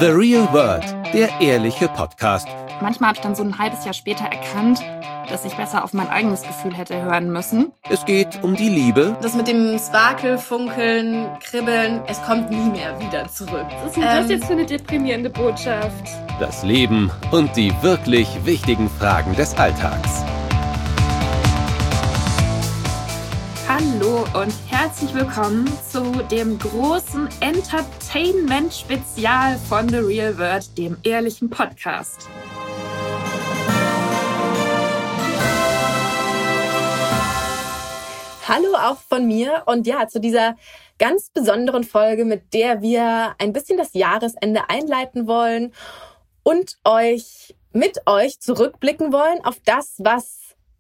The Real World, der ehrliche Podcast. Manchmal habe ich dann so ein halbes Jahr später erkannt, dass ich besser auf mein eigenes Gefühl hätte hören müssen. Es geht um die Liebe. Das mit dem Sparkel, Funkeln, Kribbeln, es kommt nie mehr wieder zurück. Was ist denn das jetzt für eine deprimierende Botschaft? Das Leben und die wirklich wichtigen Fragen des Alltags. Hallo und herzlich willkommen zu dem großen Entertainment-Spezial von The Real World, dem ehrlichen Podcast. Hallo auch von mir und ja, zu dieser ganz besonderen Folge, mit der wir ein bisschen das Jahresende einleiten wollen und mit euch zurückblicken wollen auf das, was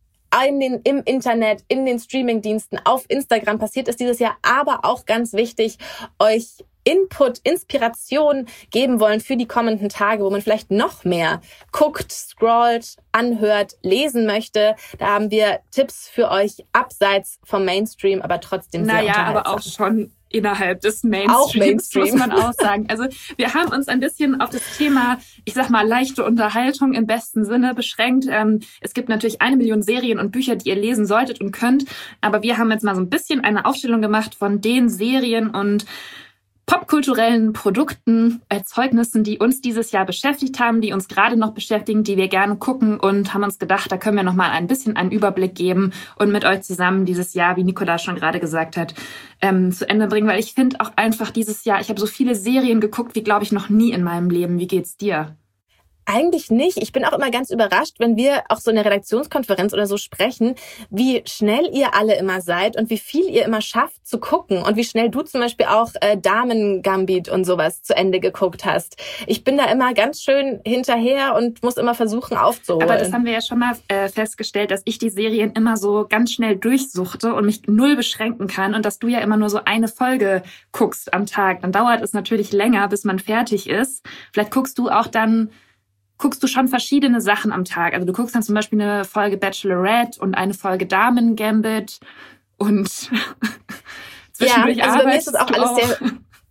im Internet, in den Streamingdiensten, auf Instagram passiert ist dieses Jahr, aber auch ganz wichtig, euch Input, Inspiration geben wollen für die kommenden Tage, wo man vielleicht noch mehr guckt, scrollt, anhört, lesen möchte. Da haben wir Tipps für euch abseits vom Mainstream, aber trotzdem sehr unterhaltsam. Aber auch schon innerhalb des Mainstreams, muss man auch sagen. Also wir haben uns ein bisschen auf das Thema, ich sag mal, leichte Unterhaltung im besten Sinne beschränkt. Es gibt natürlich 1 Million Serien und Bücher, die ihr lesen solltet und könnt, aber wir haben jetzt mal so ein bisschen eine Aufstellung gemacht von den Serien und popkulturellen Produkten, Erzeugnissen, die uns dieses Jahr beschäftigt haben, die uns gerade noch beschäftigen, die wir gerne gucken und haben uns gedacht, da können wir noch mal ein bisschen einen Überblick geben und mit euch zusammen dieses Jahr, wie Nicola schon gerade gesagt hat, zu Ende bringen, weil ich finde auch einfach dieses Jahr, ich habe so viele Serien geguckt, wie glaube ich noch nie in meinem Leben. Wie geht's dir? Eigentlich nicht. Ich bin auch immer ganz überrascht, wenn wir auch so in der Redaktionskonferenz oder so sprechen, wie schnell ihr alle immer seid und wie viel ihr immer schafft zu gucken und wie schnell du zum Beispiel auch Damen-Gambit und sowas zu Ende geguckt hast. Ich bin da immer ganz schön hinterher und muss immer versuchen aufzuholen. Aber das haben wir ja schon mal festgestellt, dass ich die Serien immer so ganz schnell durchsuchte und mich null beschränken kann und dass du ja immer nur so eine Folge guckst am Tag. Dann dauert es natürlich länger, bis man fertig ist. Vielleicht guckst du schon verschiedene Sachen am Tag. Also du guckst dann zum Beispiel eine Folge Bachelorette und eine Folge Damen-Gambit und zwischendurch also bei mir ist arbeitest es auch du alles sehr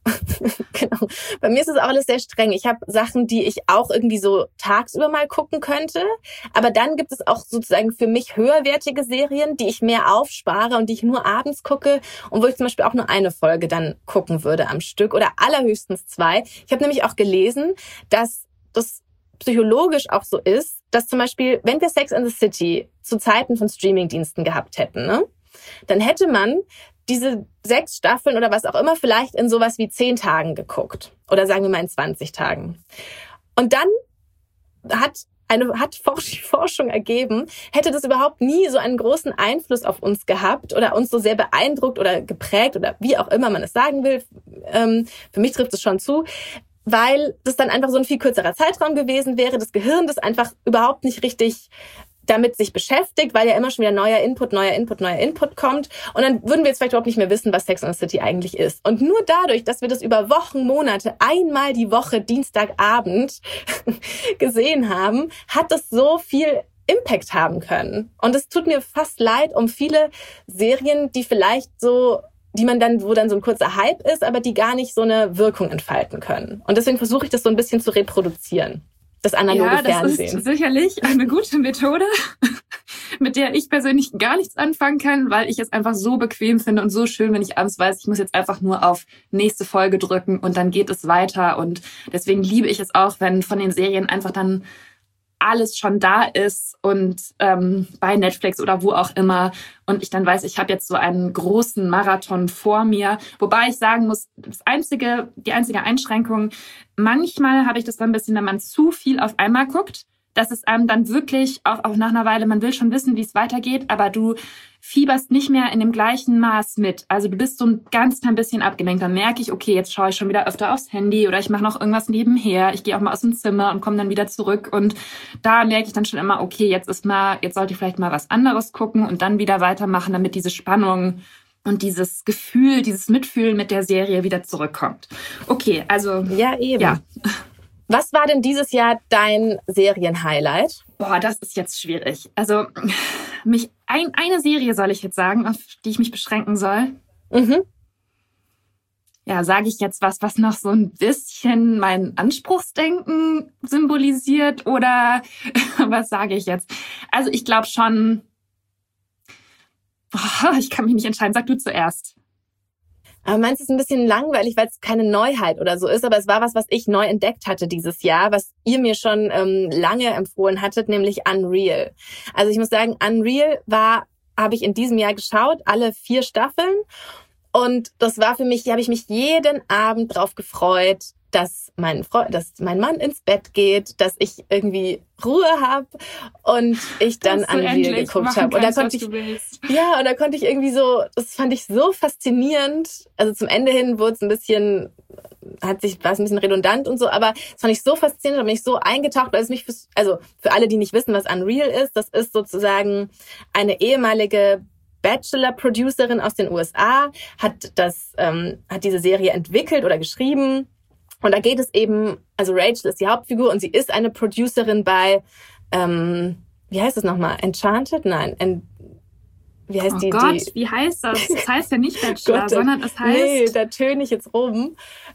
genau. Bei mir ist es auch alles sehr streng. Ich habe Sachen, die ich auch irgendwie so tagsüber mal gucken könnte. Aber dann gibt es auch sozusagen für mich höherwertige Serien, die ich mehr aufspare und die ich nur abends gucke und wo ich zum Beispiel auch nur eine Folge dann gucken würde am Stück oder allerhöchstens 2. Ich habe nämlich auch gelesen, dass das psychologisch auch so ist, dass zum Beispiel, wenn wir Sex and the City zu Zeiten von Streamingdiensten gehabt hätten, ne, dann hätte man diese 6 Staffeln oder was auch immer vielleicht in sowas wie 10 Tagen geguckt. Oder sagen wir mal in 20 Tagen. Und dann hat Forschung ergeben, hätte das überhaupt nie so einen großen Einfluss auf uns gehabt oder uns so sehr beeindruckt oder geprägt oder wie auch immer man es sagen will. Für mich trifft es schon zu, weil das dann einfach so ein viel kürzerer Zeitraum gewesen wäre. Das Gehirn, das einfach überhaupt nicht richtig damit sich beschäftigt, weil ja immer schon wieder neuer Input kommt. Und dann würden wir jetzt vielleicht überhaupt nicht mehr wissen, was Sex and the City eigentlich ist. Und nur dadurch, dass wir das über Wochen, Monate, einmal die Woche, Dienstagabend gesehen haben, hat das so viel Impact haben können. Und es tut mir fast leid um viele Serien, die vielleicht so wo dann so ein kurzer Hype ist, aber die gar nicht so eine Wirkung entfalten können. Und deswegen versuche ich das so ein bisschen zu reproduzieren, das analoge Fernsehen. Ja, das ist sicherlich eine gute Methode, mit der ich persönlich gar nichts anfangen kann, weil ich es einfach so bequem finde und so schön, wenn ich abends weiß, ich muss jetzt einfach nur auf nächste Folge drücken und dann geht es weiter. Und deswegen liebe ich es auch, wenn von den Serien einfach dann alles schon da ist und bei Netflix oder wo auch immer und ich dann weiß, ich habe jetzt so einen großen Marathon vor mir. Wobei ich sagen muss, die einzige Einschränkung, manchmal habe ich das dann ein bisschen, wenn man zu viel auf einmal guckt, dass es einem dann wirklich auch nach einer Weile, man will schon wissen, wie es weitergeht, aber du fieberst nicht mehr in dem gleichen Maß mit. Also du bist so ein ganz klein bisschen abgelenkt. Dann merke ich, okay, jetzt schaue ich schon wieder öfter aufs Handy oder ich mache noch irgendwas nebenher. Ich gehe auch mal aus dem Zimmer und komme dann wieder zurück. Und da merke ich dann schon immer, okay, jetzt sollte ich vielleicht mal was anderes gucken und dann wieder weitermachen, damit diese Spannung und dieses Gefühl, dieses Mitfühlen mit der Serie wieder zurückkommt. Okay, also ja, eben. Ja. Was war denn dieses Jahr dein Serienhighlight? Boah, das ist jetzt schwierig. Also eine Serie soll ich jetzt sagen, auf die ich mich beschränken soll. Mhm. sage ich jetzt was noch so ein bisschen mein Anspruchsdenken symbolisiert oder was sage ich jetzt? Also ich glaube schon, ich kann mich nicht entscheiden. Sag du zuerst. Aber meinst du, es ist ein bisschen langweilig, weil es keine Neuheit oder so ist, aber es war was ich neu entdeckt hatte dieses Jahr, was ihr mir schon lange empfohlen hattet, nämlich Unreal. Also ich muss sagen, Unreal habe ich in diesem Jahr geschaut, alle 4 Staffeln. Und das war für mich, habe ich mich jeden Abend drauf gefreut, dass mein Mann ins Bett geht, dass ich irgendwie Ruhe habe und ich dann Unreal geguckt habe. Und da konnte ich irgendwie so, das fand ich so faszinierend. Also zum Ende hin war es ein bisschen redundant und so, aber das fand ich so faszinierend, da bin ich so eingetaucht, weil es mich für alle, die nicht wissen, was Unreal ist, das ist sozusagen eine ehemalige Bachelor-Producerin aus den USA, hat diese Serie entwickelt oder geschrieben. Und da geht es eben, also Rachel ist die Hauptfigur und sie ist eine Producerin bei, wie heißt es nochmal? Enchanted? Nein, wie heißt die? Oh Gott, wie heißt das? Das heißt ja nicht Bachelor, sondern es heißt... Nee, da töne ich jetzt rum.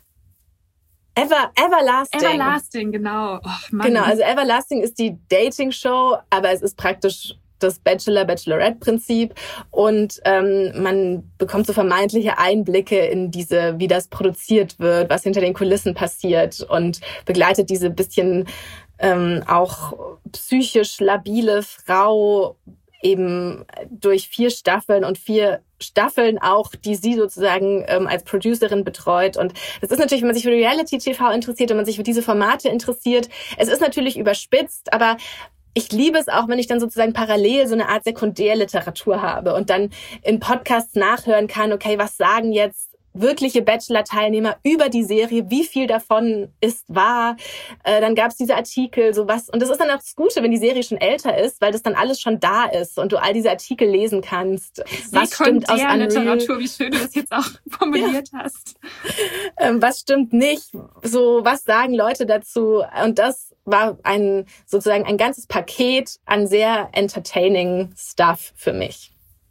Everlasting. Everlasting, genau. Oh, Mann. Genau, also Everlasting ist die Dating-Show, aber es ist praktisch das Bachelor-Bachelorette-Prinzip und man bekommt so vermeintliche Einblicke in wie das produziert wird, was hinter den Kulissen passiert und begleitet diese bisschen auch psychisch labile Frau eben durch 4 Staffeln und 4 Staffeln auch, die sie sozusagen als Producerin betreut. Und das ist natürlich, wenn man sich für Reality-TV interessiert, wenn man sich für diese Formate interessiert, es ist natürlich überspitzt, aber ich liebe es auch, wenn ich dann sozusagen parallel so eine Art Sekundärliteratur habe und dann in Podcasts nachhören kann, okay, was sagen jetzt wirkliche Bachelor-Teilnehmer über die Serie, wie viel davon ist wahr. Dann gab es diese Artikel, sowas. Und das ist dann auch das Gute, wenn die Serie schon älter ist, weil das dann alles schon da ist und du all diese Artikel lesen kannst. Was stimmt aus Unreal? Literatur, wie schön du das jetzt auch formuliert hast. Was stimmt nicht? So, was sagen Leute dazu? Und das war sozusagen ein ganzes Paket an sehr entertaining Stuff für mich.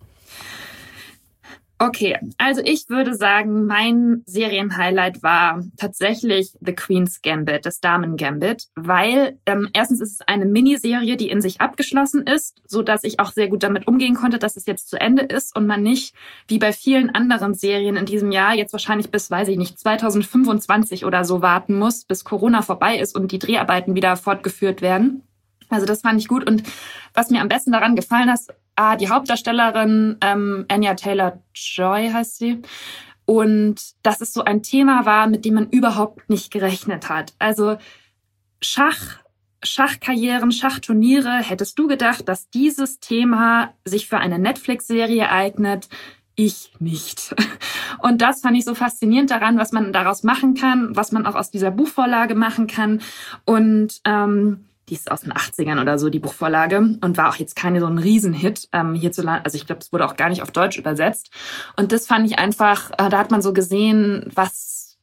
Okay, also ich würde sagen, mein Serienhighlight war tatsächlich The Queen's Gambit, das Damen-Gambit, weil erstens ist es eine Miniserie, die in sich abgeschlossen ist, so dass ich auch sehr gut damit umgehen konnte, dass es jetzt zu Ende ist und man nicht, wie bei vielen anderen Serien in diesem Jahr, jetzt wahrscheinlich bis, 2025 oder so warten muss, bis Corona vorbei ist und die Dreharbeiten wieder fortgeführt werden. Also das fand ich gut. Und was mir am besten daran gefallen hat, die Hauptdarstellerin Anya Taylor-Joy heißt sie. Und dass es so ein Thema war, mit dem man überhaupt nicht gerechnet hat. Also Schachkarrieren, Schachturniere. Hättest du gedacht, dass dieses Thema sich für eine Netflix-Serie eignet? Ich nicht. Und das fand ich so faszinierend daran, was man daraus machen kann, was man auch aus dieser Buchvorlage machen kann. Und die ist aus den 80ern oder so, die Buchvorlage, und war auch jetzt keine so ein Riesenhit hierzulande. Also ich glaube, es wurde auch gar nicht auf Deutsch übersetzt. Und das fand ich einfach, da hat man so gesehen, was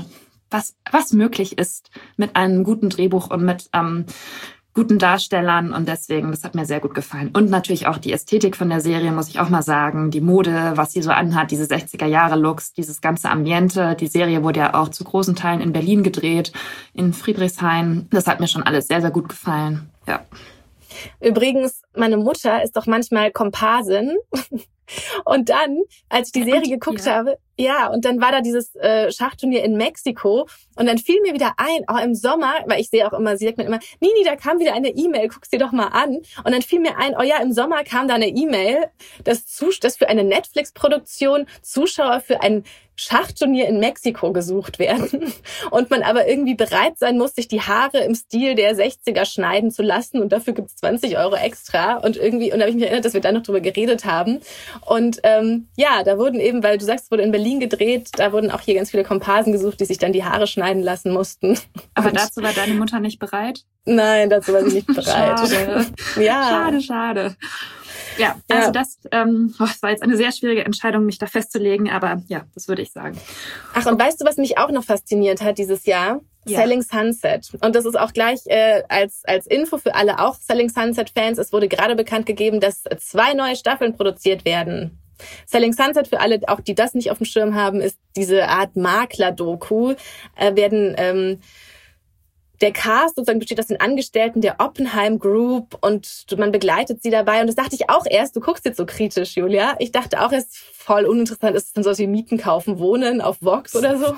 möglich ist mit einem guten Drehbuch und mit guten Darstellern. Und deswegen, das hat mir sehr gut gefallen. Und natürlich auch die Ästhetik von der Serie, muss ich auch mal sagen. Die Mode, was sie so anhat, diese 60er-Jahre-Looks, dieses ganze Ambiente. Die Serie wurde ja auch zu großen Teilen in Berlin gedreht, in Friedrichshain. Das hat mir schon alles sehr, sehr gut gefallen. Ja. Übrigens, meine Mutter ist doch manchmal Komparsin. Und dann, als ich die Serie geguckt habe, und dann war da dieses Schachturnier in Mexiko und dann fiel mir wieder ein, auch im Sommer, weil ich sehe auch immer, sie sagt mir immer, Nini, da kam wieder eine E-Mail, guck's dir doch mal an. Und dann fiel mir ein, im Sommer kam da eine E-Mail, dass für eine Netflix-Produktion Zuschauer für ein Schachturnier in Mexiko gesucht werden und man aber irgendwie bereit sein muss, sich die Haare im Stil der 60er schneiden zu lassen und dafür gibt's 20 € extra und da habe ich mich erinnert, dass wir da noch drüber geredet haben und da wurden eben, weil du sagst, es wurde in Berlin gedreht, da wurden auch hier ganz viele Komparsen gesucht, die sich dann die Haare schneiden lassen mussten. Aber dazu war deine Mutter nicht bereit? Nein, dazu war sie nicht bereit. Schade. Ja. Schade. Ja, also das war jetzt eine sehr schwierige Entscheidung, mich da festzulegen, aber ja, das würde ich sagen. Ach, und weißt du, was mich auch noch fasziniert hat dieses Jahr? Ja. Selling Sunset. Und das ist auch gleich als Info für alle auch Selling Sunset-Fans. Es wurde gerade bekannt gegeben, dass 2 neue Staffeln produziert werden. Selling Sunset, für alle, auch die das nicht auf dem Schirm haben, ist diese Art Makler-Doku. Der Cast sozusagen besteht aus den Angestellten der Oppenheim Group und man begleitet sie dabei. Und das dachte ich auch erst, du guckst jetzt so kritisch, Julia. Ich dachte auch erst, voll uninteressant ist es dann so wie Mieten, Kaufen, Wohnen auf Vox oder so.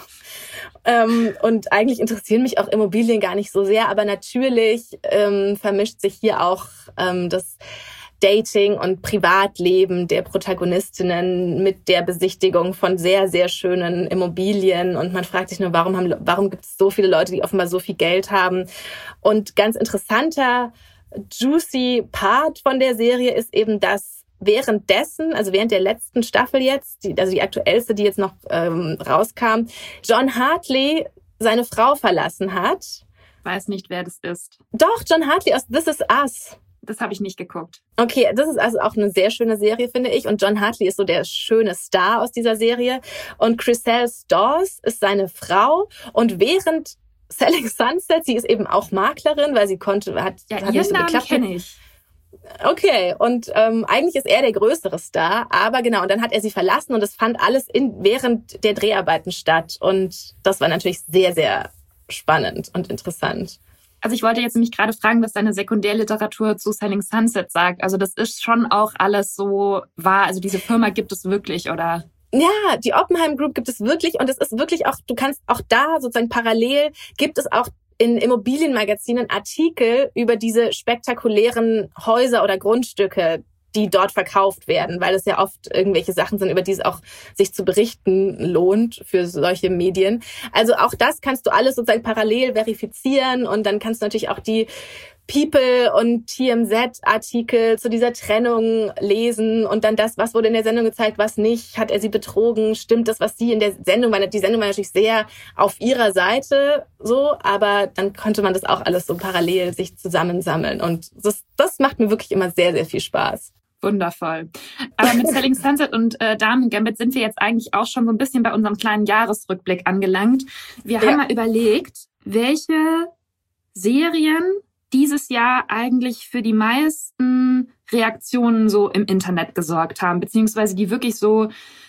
Und eigentlich interessieren mich auch Immobilien gar nicht so sehr. Aber natürlich vermischt sich hier auch das Dating und Privatleben der Protagonistinnen mit der Besichtigung von sehr, sehr schönen Immobilien. Und man fragt sich nur, warum gibt es so viele Leute, die offenbar so viel Geld haben? Und ganz interessanter, juicy Part von der Serie ist eben, dass währenddessen, also während der letzten Staffel jetzt, die aktuellste, die jetzt noch rauskam, John Hartley seine Frau verlassen hat. Weiß nicht, wer das ist. Doch, John Hartley aus This Is Us. Das habe ich nicht geguckt. Okay, das ist also auch eine sehr schöne Serie, finde ich. Und John Hartley ist so der schöne Star aus dieser Serie. Und Chriselle Dawes ist seine Frau. Und während Selling Sunset, sie ist eben auch Maklerin, weil sie hat nicht so geklappt. Kenne ich. Okay, und eigentlich ist er der größere Star. Aber genau, und dann hat er sie verlassen und es fand alles während der Dreharbeiten statt. Und das war natürlich sehr, sehr spannend und interessant. Also ich wollte jetzt nämlich gerade fragen, was deine Sekundärliteratur zu Selling Sunset sagt. Also das ist schon auch alles so wahr. Also diese Firma gibt es wirklich, oder? Ja, die Oppenheim Group gibt es wirklich. Und es ist wirklich auch, du kannst auch da sozusagen parallel, gibt es auch in Immobilienmagazinen Artikel über diese spektakulären Häuser oder Grundstücke, die dort verkauft werden, weil es ja oft irgendwelche Sachen sind, über die es auch sich zu berichten lohnt für solche Medien. Also auch das kannst du alles sozusagen parallel verifizieren und dann kannst du natürlich auch die People und TMZ-Artikel zu dieser Trennung lesen und dann das, was wurde in der Sendung gezeigt, was nicht, hat er sie betrogen, stimmt das, was sie in der Sendung war. Die Sendung war natürlich sehr auf ihrer Seite so, aber dann konnte man das auch alles so parallel sich zusammensammeln und das macht mir wirklich immer sehr, sehr viel Spaß. Wundervoll. Aber mit Selling Sunset und Damen Gambit sind wir jetzt eigentlich auch schon so ein bisschen bei unserem kleinen Jahresrückblick angelangt. Wir haben mal überlegt, welche Serien dieses Jahr eigentlich für die meisten Reaktionen so im Internet gesorgt haben, beziehungsweise die wirklich so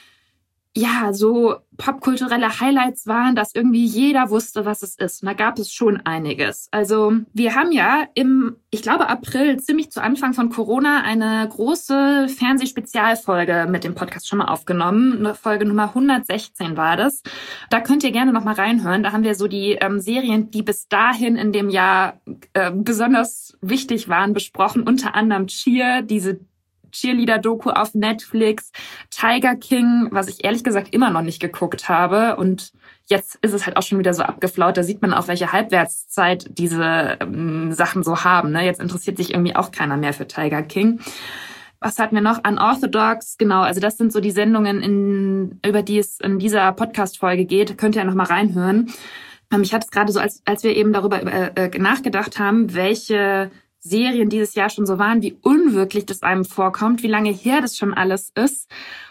popkulturelle Highlights waren, dass irgendwie jeder wusste, was es ist. Und da gab es schon einiges. Also wir haben ja ich glaube April, ziemlich zu Anfang von Corona, eine große Fernsehspezialfolge mit dem Podcast schon mal aufgenommen. Folge Nummer 116 war das. Da könnt ihr gerne noch mal reinhören. Da haben wir so die Serien, die bis dahin in dem Jahr besonders wichtig waren, besprochen. Unter anderem Cheer, diese Cheerleader-Doku auf Netflix, Tiger King, was ich ehrlich gesagt immer noch nicht geguckt habe. Und jetzt ist es halt auch schon wieder so abgeflaut. Da sieht man auch, welche Halbwertszeit diese Sachen so haben. Ne? Jetzt interessiert sich irgendwie auch keiner mehr für Tiger King. Was hatten wir noch? Unorthodox, genau. Also das sind so die Sendungen, über die es in dieser Podcast-Folge geht. Könnt ihr ja noch mal reinhören. Ich hatte es gerade so, als wir eben darüber nachgedacht haben, welche Serien dieses Jahr schon so waren, wie unwirklich das einem vorkommt, wie lange her das schon alles ist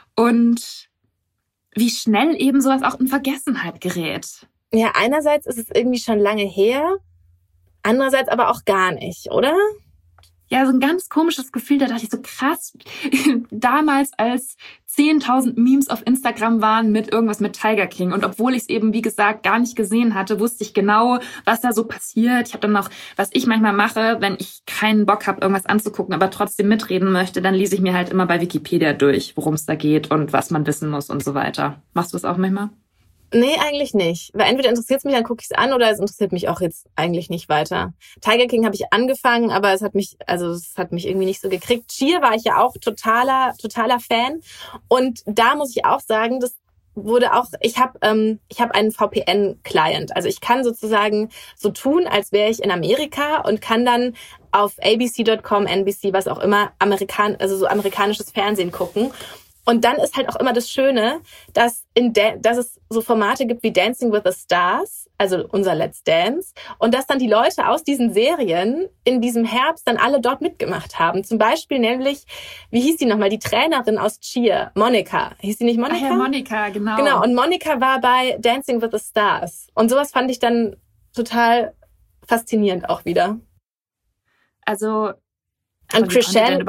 und wie schnell eben sowas auch in Vergessenheit gerät. Ja, einerseits ist es irgendwie schon lange her, andererseits aber auch gar nicht, oder? Ja, so ein ganz komisches Gefühl, da dachte ich so krass, damals als 10.000 Memes auf Instagram waren mit irgendwas mit Tiger King und obwohl ich es eben, wie gesagt, gar nicht gesehen hatte, wusste ich genau, was da so passiert. Ich habe dann noch, was ich manchmal mache, wenn ich keinen Bock habe, irgendwas anzugucken, aber trotzdem mitreden möchte, dann lese ich mir halt immer bei Wikipedia durch, worum es da geht und was man wissen muss und so weiter. Machst du es auch manchmal? Nee, eigentlich nicht. Weil entweder interessiert es mich, dann gucke ich es an, oder es interessiert mich auch jetzt eigentlich nicht weiter. Tiger King habe ich angefangen, aber es hat mich irgendwie nicht so gekriegt. Cheer war ich ja auch totaler Fan. Und da muss ich auch sagen, das wurde auch, ich habe einen VPN-Client. Also ich kann sozusagen so tun, als wäre ich in Amerika und kann dann auf abc.com, NBC, was auch immer, so amerikanisches Fernsehen gucken. Und dann ist halt auch immer das Schöne, dass es so Formate gibt wie Dancing with the Stars, also unser Let's Dance, und dass dann die Leute aus diesen Serien in diesem Herbst dann alle dort mitgemacht haben. Zum Beispiel nämlich, wie hieß die nochmal, die Trainerin aus Cheer, Monika. Hieß sie nicht Monika? Ach ja, Monika, genau. Genau, und Monika war bei Dancing with the Stars. Und sowas fand ich dann total faszinierend auch wieder. Also... Und Chriselle...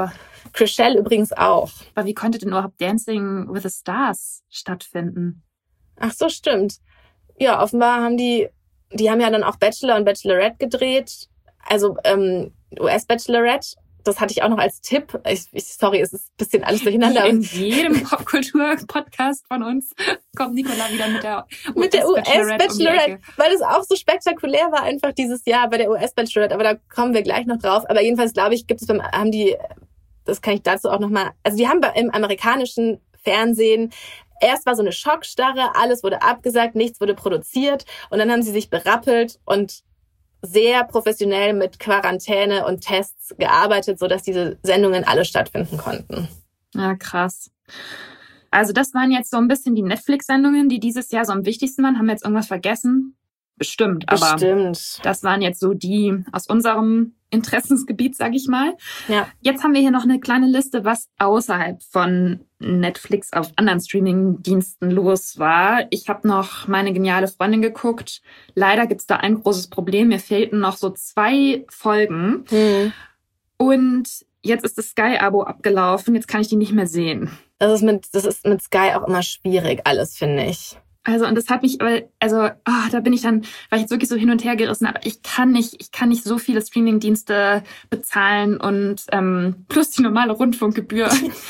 Chrishell übrigens auch. Aber wie konnte denn überhaupt Dancing with the Stars stattfinden? Ach so, stimmt. Ja, offenbar haben die haben ja dann auch Bachelor und Bachelorette gedreht. Also US-Bachelorette. Das hatte ich auch noch als Tipp. Sorry, es ist ein bisschen alles durcheinander. In jedem Popkultur-Podcast von uns kommt Nicola wieder mit der US-Bachelorette, weil es auch so spektakulär war einfach dieses Jahr bei der US-Bachelorette. Aber da kommen wir gleich noch drauf. Aber jedenfalls, glaube ich, das kann ich dazu auch nochmal, also die haben im amerikanischen Fernsehen, erst war so eine Schockstarre, alles wurde abgesagt, nichts wurde produziert und dann haben sie sich berappelt und sehr professionell mit Quarantäne und Tests gearbeitet, sodass diese Sendungen alle stattfinden konnten. Ja, krass. Also das waren jetzt so ein bisschen die Netflix-Sendungen, die dieses Jahr so am wichtigsten waren. Haben wir jetzt irgendwas vergessen? Bestimmt. Das waren jetzt so die aus unserem Interessensgebiet, sag ich mal. Ja. Jetzt haben wir hier noch eine kleine Liste, was außerhalb von Netflix auf anderen Streaming-Diensten los war. Ich habe noch Meine geniale Freundin geguckt. Leider gibt's da ein großes Problem. Mir fehlten noch so 2 Folgen. Und jetzt ist das Sky-Abo abgelaufen. Jetzt kann ich die nicht mehr sehen. Das ist mit Sky auch immer schwierig, alles, finde ich. Also, und das hat mich, da bin ich dann, war ich jetzt wirklich so hin und her gerissen, aber ich kann nicht so viele Streaming-Dienste bezahlen und plus die normale Rundfunkgebühr.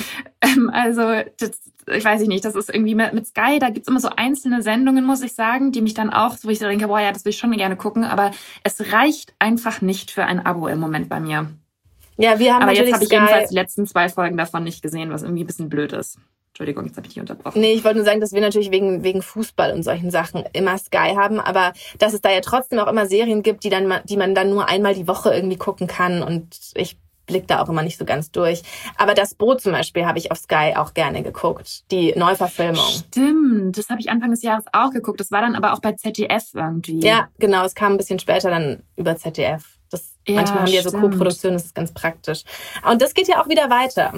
Ich weiß nicht, das ist irgendwie mit Sky, da gibt's immer so einzelne Sendungen, muss ich sagen, die mich dann auch, wo ich so denke, boah, ja, das will ich schon gerne gucken, aber es reicht einfach nicht für ein Abo im Moment bei mir. Ja, wir haben aber natürlich jetzt habe ich Sky jedenfalls die letzten 2 Folgen davon nicht gesehen, was irgendwie ein bisschen blöd ist. Entschuldigung, jetzt habe ich dich unterbrochen. Nee, ich wollte nur sagen, dass wir natürlich wegen Fußball und solchen Sachen immer Sky haben, aber dass es da ja trotzdem auch immer Serien gibt, die man dann nur einmal die Woche irgendwie gucken kann und ich blick da auch immer nicht so ganz durch. Aber Das Boot zum Beispiel habe ich auf Sky auch gerne geguckt, die Neuverfilmung. Stimmt, das habe ich Anfang des Jahres auch geguckt. Das war dann aber auch bei ZDF irgendwie. Ja, genau, es kam ein bisschen später dann über ZDF. Manchmal haben die ja so Co-Produktionen, das ist ganz praktisch. Und das geht ja auch wieder weiter.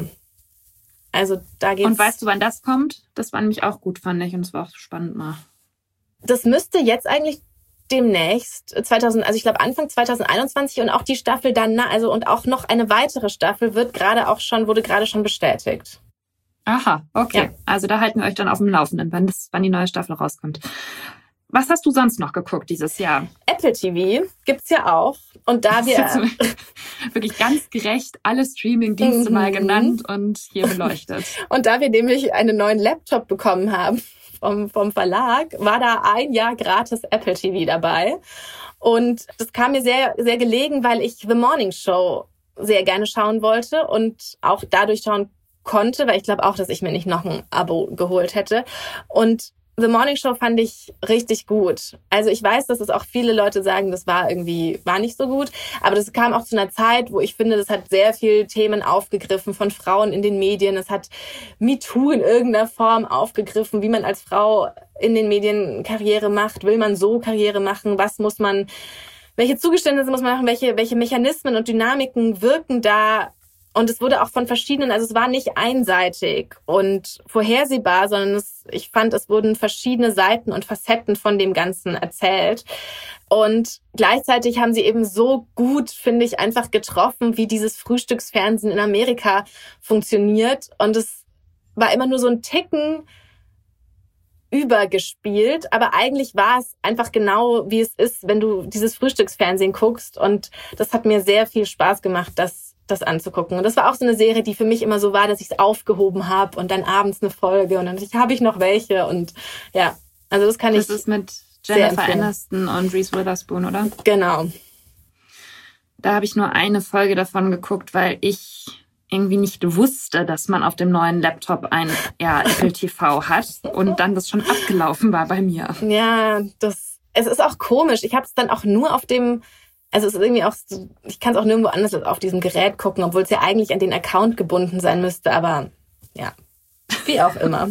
Also da geht's. Und weißt du, wann das kommt? Das war nämlich auch gut, fand ich. Und es war auch spannend mal. Das müsste jetzt eigentlich demnächst, ich glaube Anfang 2021 und auch die Staffel dann, und auch noch eine weitere Staffel wurde gerade schon bestätigt. Aha, okay. Ja. Also da halten wir euch dann auf dem Laufenden, wann die neue Staffel rauskommt. Was hast du sonst noch geguckt dieses Jahr? Apple TV gibt's ja auch. Und da wir wirklich ganz gerecht alle Streaming-Dienste mal genannt und hier beleuchtet. Und da wir nämlich einen neuen Laptop bekommen haben vom Verlag, war da ein Jahr gratis Apple TV dabei. Und das kam mir sehr, sehr gelegen, weil ich The Morning Show sehr gerne schauen wollte und auch dadurch schauen konnte, weil ich glaube auch, dass ich mir nicht noch ein Abo geholt hätte. Und The Morning Show fand ich richtig gut. Also ich weiß, dass es auch viele Leute sagen, das war nicht so gut. Aber das kam auch zu einer Zeit, wo ich finde, das hat sehr viel Themen aufgegriffen von Frauen in den Medien. Es hat MeToo in irgendeiner Form aufgegriffen, wie man als Frau in den Medien Karriere macht. Will man so Karriere machen? Welche Zugeständnisse muss man machen? Welche Mechanismen und Dynamiken wirken da? Und es wurde auch von verschiedenen, also es war nicht einseitig und vorhersehbar, sondern ich fand, es wurden verschiedene Seiten und Facetten von dem Ganzen erzählt. Und gleichzeitig haben sie eben so gut, finde ich, einfach getroffen, wie dieses Frühstücksfernsehen in Amerika funktioniert. Und es war immer nur so ein Ticken übergespielt, aber eigentlich war es einfach genau, wie es ist, wenn du dieses Frühstücksfernsehen guckst. Und das hat mir sehr viel Spaß gemacht, das anzugucken. Und das war auch so eine Serie, die für mich immer so war, dass ich es aufgehoben habe und dann abends eine Folge und dann habe ich noch welche und ja, also das kann ich. Das ist mit Jennifer Aniston und Reese Witherspoon, oder? Genau. Da habe ich nur eine Folge davon geguckt, weil ich irgendwie nicht wusste, dass man auf dem neuen Laptop ein Apple TV hat und dann das schon abgelaufen war bei mir. Ja, es ist auch komisch. Ich habe es dann auch nur auf dem es ist irgendwie auch, ich kann es auch nirgendwo anders als auf diesem Gerät gucken, obwohl es ja eigentlich an den Account gebunden sein müsste, aber ja, wie auch immer.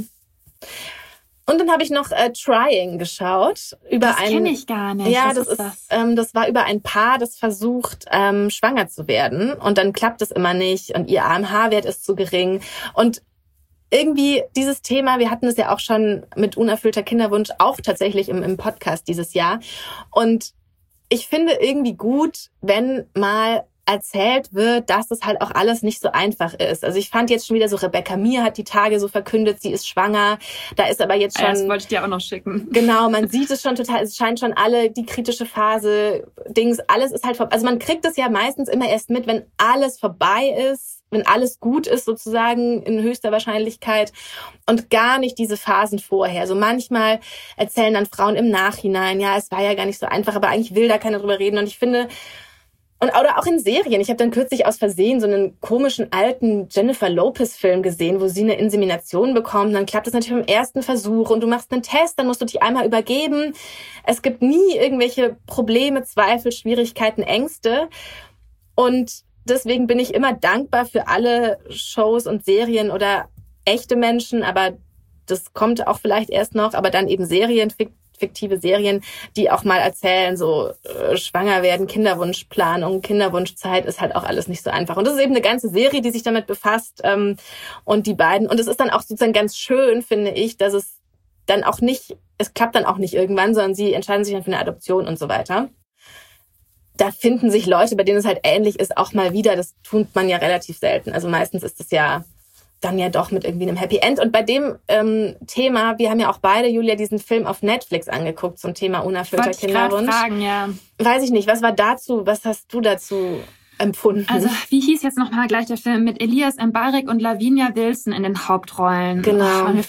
Und dann habe ich noch Trying geschaut. Das kenne ich gar nicht. Ja, das war über ein Paar, das versucht, schwanger zu werden. Und dann klappt es immer nicht und ihr AMH-Wert ist zu gering. Und irgendwie dieses Thema, wir hatten es ja auch schon mit unerfüllter Kinderwunsch, auch tatsächlich im Podcast dieses Jahr. Und ich finde irgendwie gut, wenn mal erzählt wird, dass es halt auch alles nicht so einfach ist. Also ich fand jetzt schon wieder so, Rebecca Mir hat die Tage so verkündet, sie ist schwanger. Da ist aber jetzt schon... Das wollte ich dir auch noch schicken. Genau, man sieht es schon total, es scheint schon alle, die kritische Phase, Dings, alles ist halt vorbei. Also man kriegt es ja meistens immer erst mit, wenn alles vorbei ist, wenn alles gut ist sozusagen in höchster Wahrscheinlichkeit und gar nicht diese Phasen vorher. So manchmal erzählen dann Frauen im Nachhinein, ja, es war ja gar nicht so einfach, aber eigentlich will da keiner drüber reden. Und ich finde... Oder auch in Serien. Ich habe dann kürzlich aus Versehen so einen komischen alten Jennifer Lopez-Film gesehen, wo sie eine Insemination bekommt. Dann klappt es natürlich beim ersten Versuch und du machst einen Test, dann musst du dich einmal übergeben. Es gibt nie irgendwelche Probleme, Zweifel, Schwierigkeiten, Ängste. Und deswegen bin ich immer dankbar für alle Shows und Serien oder echte Menschen, aber das kommt auch vielleicht erst noch, aber dann eben Serien, fiktive Serien, die auch mal erzählen, so schwanger werden, Kinderwunschplanung, Kinderwunschzeit ist halt auch alles nicht so einfach. Und das ist eben eine ganze Serie, die sich damit befasst und die beiden. Und es ist dann auch sozusagen ganz schön, finde ich, dass es dann auch nicht, es klappt dann auch nicht irgendwann, sondern sie entscheiden sich dann für eine Adoption und so weiter. Da finden sich Leute, bei denen es halt ähnlich ist, auch mal wieder. Das tut man ja relativ selten. Also meistens ist es ja dann ja doch mit irgendwie einem Happy End. Und bei dem Thema, wir haben ja auch beide, Julia, diesen Film auf Netflix angeguckt zum Thema unerfüllter Kinderwunsch. Fragen, ja. Weiß ich nicht, was war dazu, was hast du dazu empfunden? Also, wie hieß jetzt nochmal gleich der Film mit Elias Mbarek und Lavinia Wilson in den Hauptrollen? Genau. Muss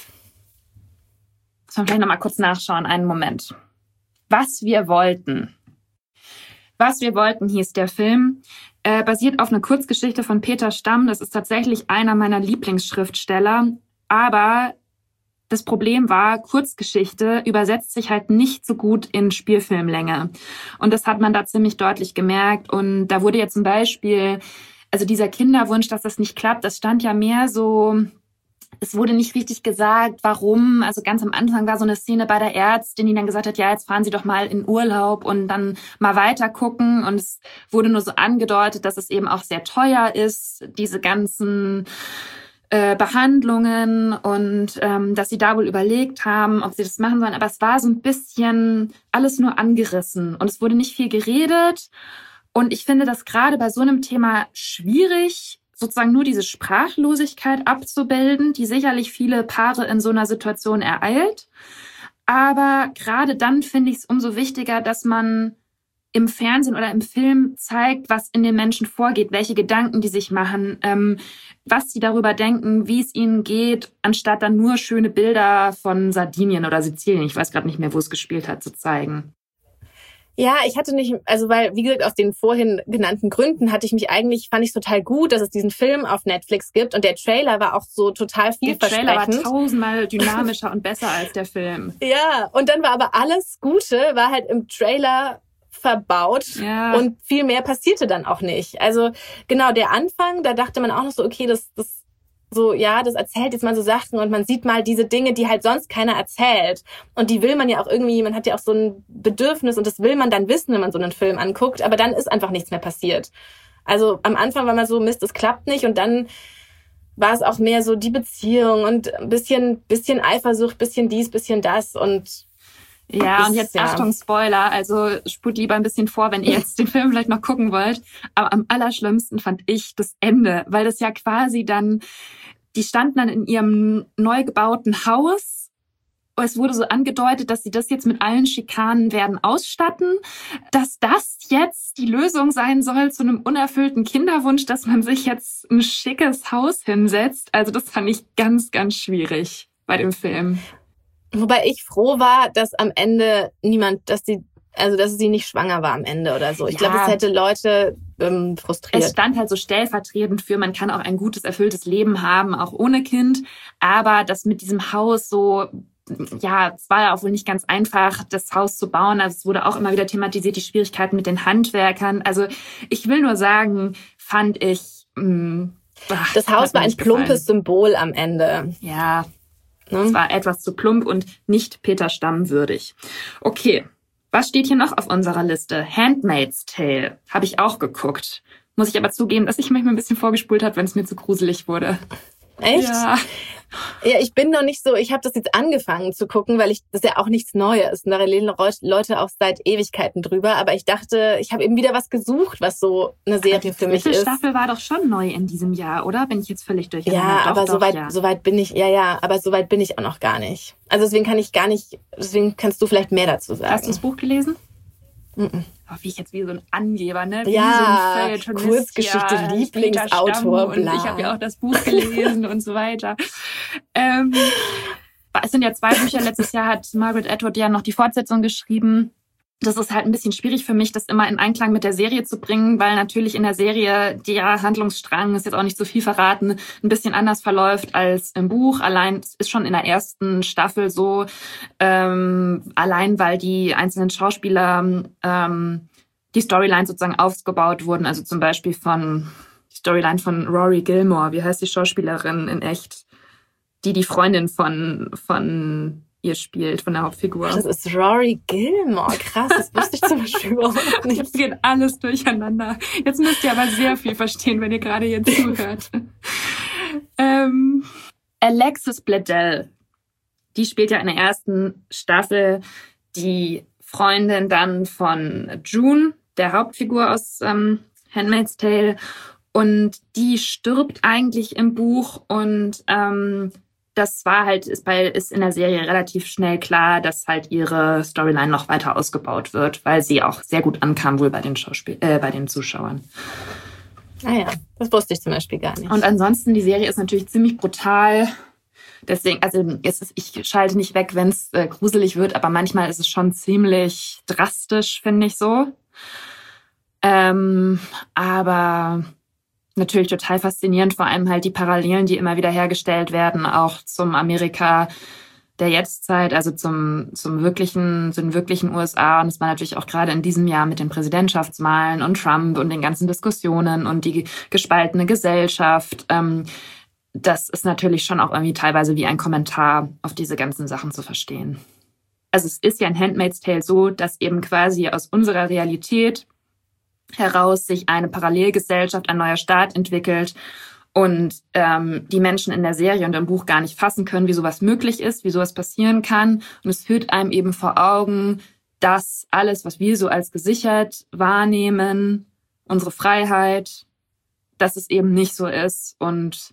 man vielleicht nochmal kurz nachschauen, einen Moment. Was wir wollten. Was wir wollten hieß der Film. Basiert auf einer Kurzgeschichte von Peter Stamm. Das ist tatsächlich einer meiner Lieblingsschriftsteller. Aber das Problem war, Kurzgeschichte übersetzt sich halt nicht so gut in Spielfilmlänge. Und das hat man da ziemlich deutlich gemerkt. Und da wurde ja zum Beispiel, also dieser Kinderwunsch, dass das nicht klappt, das stand ja mehr so... Es wurde nicht richtig gesagt, warum. Also ganz am Anfang war so eine Szene bei der Ärztin, die dann gesagt hat, ja, jetzt fahren Sie doch mal in Urlaub und dann mal weiter gucken. Und es wurde nur so angedeutet, dass es eben auch sehr teuer ist, diese ganzen Behandlungen und dass sie da wohl überlegt haben, ob sie das machen sollen. Aber es war so ein bisschen alles nur angerissen und es wurde nicht viel geredet. Und ich finde das gerade bei so einem Thema schwierig, sozusagen nur diese Sprachlosigkeit abzubilden, die sicherlich viele Paare in so einer Situation ereilt. Aber gerade dann finde ich es umso wichtiger, dass man im Fernsehen oder im Film zeigt, was in den Menschen vorgeht, welche Gedanken die sich machen, was sie darüber denken, wie es ihnen geht, anstatt dann nur schöne Bilder von Sardinien oder Sizilien, ich weiß gerade nicht mehr, wo es gespielt hat, zu zeigen. Ja, ich hatte nicht, also weil, wie gesagt, aus den vorhin genannten Gründen fand ich es total gut, dass es diesen Film auf Netflix gibt und der Trailer war auch so total vielversprechend. Der Trailer war 1000-mal dynamischer und besser als der Film. Ja, und dann war aber alles Gute, war halt im Trailer verbaut und viel mehr passierte dann auch nicht. Also genau, der Anfang, da dachte man auch noch so, okay, das erzählt jetzt mal so Sachen und man sieht mal diese Dinge, die halt sonst keiner erzählt. Und die will man ja auch irgendwie, man hat ja auch so ein Bedürfnis und das will man dann wissen, wenn man so einen Film anguckt, aber dann ist einfach nichts mehr passiert. Also am Anfang war man so, Mist, es klappt nicht und dann war es auch mehr so die Beziehung und ein bisschen Eifersucht, bisschen dies, bisschen das und ja, und jetzt Achtung, Spoiler, also spult lieber ein bisschen vor, wenn ihr jetzt den Film vielleicht noch gucken wollt. Aber am allerschlimmsten fand ich das Ende, weil das ja quasi dann, die standen dann in ihrem neu gebauten Haus. Es wurde so angedeutet, dass sie das jetzt mit allen Schikanen werden ausstatten, dass das jetzt die Lösung sein soll zu einem unerfüllten Kinderwunsch, dass man sich jetzt ein schickes Haus hinsetzt. Also das fand ich ganz, ganz schwierig bei dem Film. Wobei ich froh war, dass am Ende dass sie nicht schwanger war am Ende oder so. Ich glaube, es hätte Leute frustriert. Es stand halt so stellvertretend für, man kann auch ein gutes, erfülltes Leben haben, auch ohne Kind. Aber das mit diesem Haus so, ja, es war ja auch wohl nicht ganz einfach, das Haus zu bauen. Also es wurde auch immer wieder thematisiert, die Schwierigkeiten mit den Handwerkern. Also ich will nur sagen, fand ich... das Haus war ein plumpes Symbol am Ende. Ja, es war etwas zu plump und nicht Peter Stamm würdig. Okay, was steht hier noch auf unserer Liste? Handmaid's Tale habe ich auch geguckt. Muss ich aber zugeben, dass ich manchmal ein bisschen vorgespult habe, wenn es mir zu gruselig wurde. Echt? Ja. Ja, ich bin noch nicht so, ich habe das jetzt angefangen zu gucken, weil das ja auch nichts Neues. Und da reden Leute auch seit Ewigkeiten drüber. Aber ich dachte, ich habe eben wieder was gesucht, was so eine Serie für mich ist. Die Staffel war doch schon neu in diesem Jahr, oder? Bin ich jetzt völlig durcheinander? Ja, aber soweit bin ich, aber soweit bin ich auch noch gar nicht. Also deswegen kannst du vielleicht mehr dazu sagen. Hast du das Buch gelesen? Mhm. Oh, wie ich jetzt wie so ein Angeber, ne? Wie ja, so ein Feuilletonist, Kurzgeschichte, Lieblingsautor, und ich habe ja auch das Buch gelesen und so weiter. Es sind ja 2 Bücher. Letztes Jahr hat Margaret Atwood ja noch die Fortsetzung geschrieben. Das ist halt ein bisschen schwierig für mich, das immer in Einklang mit der Serie zu bringen, weil natürlich in der Serie der Handlungsstrang, ist jetzt auch nicht so viel verraten, ein bisschen anders verläuft als im Buch. Allein ist schon in der ersten Staffel so, allein weil die einzelnen Schauspieler die Storyline sozusagen aufgebaut wurden. Also zum Beispiel die Storyline von Rory Gilmore, wie heißt die Schauspielerin in echt, die Freundin von ihr spielt, von der Hauptfigur. Das ist Rory Gilmore. Krass, das wusste ich zum Beispiel überhaupt nicht. Jetzt geht alles durcheinander. Jetzt müsst ihr aber sehr viel verstehen, wenn ihr gerade hier zuhört. Alexis Bledel, die spielt ja in der ersten Staffel die Freundin dann von June, der Hauptfigur aus Handmaid's Tale. Und die stirbt eigentlich im Buch und das war halt, ist in der Serie relativ schnell klar, dass halt ihre Storyline noch weiter ausgebaut wird, weil sie auch sehr gut ankam wohl bei den Zuschauern. Ah ja, das wusste ich zum Beispiel gar nicht. Und ansonsten, die Serie ist natürlich ziemlich brutal. Deswegen, also ich schalte nicht weg, wenn es gruselig wird, aber manchmal ist es schon ziemlich drastisch, finde ich so. Aber natürlich total faszinierend, vor allem halt die Parallelen, die immer wieder hergestellt werden, auch zum Amerika der Jetztzeit, also zum wirklichen USA. Und es war natürlich auch gerade in diesem Jahr mit den Präsidentschaftswahlen und Trump und den ganzen Diskussionen und die gespaltene Gesellschaft. Das ist natürlich schon auch irgendwie teilweise wie ein Kommentar auf diese ganzen Sachen zu verstehen. Also es ist ja in Handmaid's Tale so, dass eben quasi aus unserer Realität heraus sich eine Parallelgesellschaft, ein neuer Staat entwickelt und die Menschen in der Serie und im Buch gar nicht fassen können, wie sowas möglich ist, wie sowas passieren kann. Und es führt einem eben vor Augen, dass alles, was wir so als gesichert wahrnehmen, unsere Freiheit, dass es eben nicht so ist. Und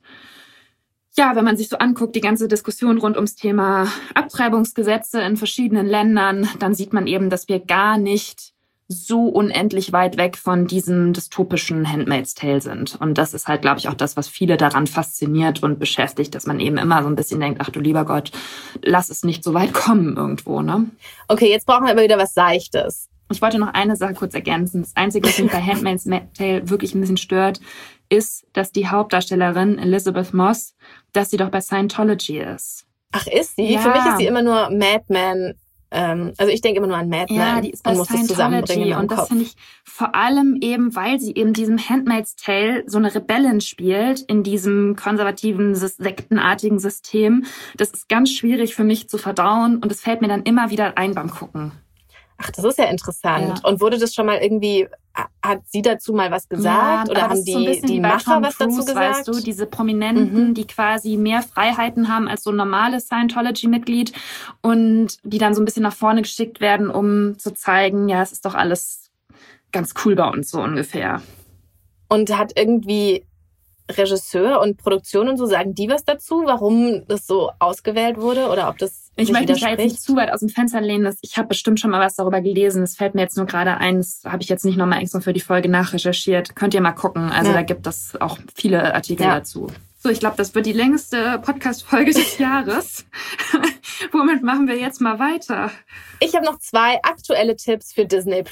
ja, wenn man sich so anguckt, die ganze Diskussion rund ums Thema Abtreibungsgesetze in verschiedenen Ländern, dann sieht man eben, dass wir gar nicht so unendlich weit weg von diesem dystopischen Handmaid's Tale sind. Und das ist halt, glaube ich, auch das, was viele daran fasziniert und beschäftigt, dass man eben immer so ein bisschen denkt, ach du lieber Gott, lass es nicht so weit kommen irgendwo, ne? Okay, jetzt brauchen wir aber wieder was Seichtes. Ich wollte noch eine Sache kurz ergänzen. Das Einzige, was mich bei Handmaid's Tale wirklich ein bisschen stört, ist, dass die Hauptdarstellerin Elizabeth Moss, dass sie doch bei Scientology ist. Ach, ist sie? Ja. Für mich ist sie immer nur Mad Men. Also ich denke immer nur an Mad Men. Ja, die ist bei Scientology und das finde ich vor allem eben, weil sie eben diesem Handmaid's Tale so eine Rebellin spielt in diesem konservativen, sektenartigen System. Das ist ganz schwierig für mich zu verdauen und es fällt mir dann immer wieder ein beim Gucken. Ach, das ist ja interessant. Ja. Und wurde das schon mal irgendwie, hat sie dazu mal was gesagt? Ja, oder haben die Macher was dazu gesagt? Weißt du, diese Prominenten, die quasi mehr Freiheiten haben als so ein normales Scientology-Mitglied und die dann so ein bisschen nach vorne geschickt werden, um zu zeigen, ja, es ist doch alles ganz cool bei uns, so ungefähr. Und hat irgendwie Regisseur und Produktion und so, sagen die was dazu, warum das so ausgewählt wurde oder ob das ich möchte mich da jetzt nicht zu weit aus dem Fenster lehnen. Ich habe bestimmt schon mal was darüber gelesen. Es fällt mir jetzt nur gerade ein, das habe ich jetzt nicht nochmal extra für die Folge nachrecherchiert. Könnt ihr mal gucken. Also da gibt es auch viele Artikel dazu. So, ich glaube, das wird die längste Podcast-Folge des Jahres. Womit machen wir jetzt mal weiter? Ich habe noch 2 aktuelle Tipps für Disney+.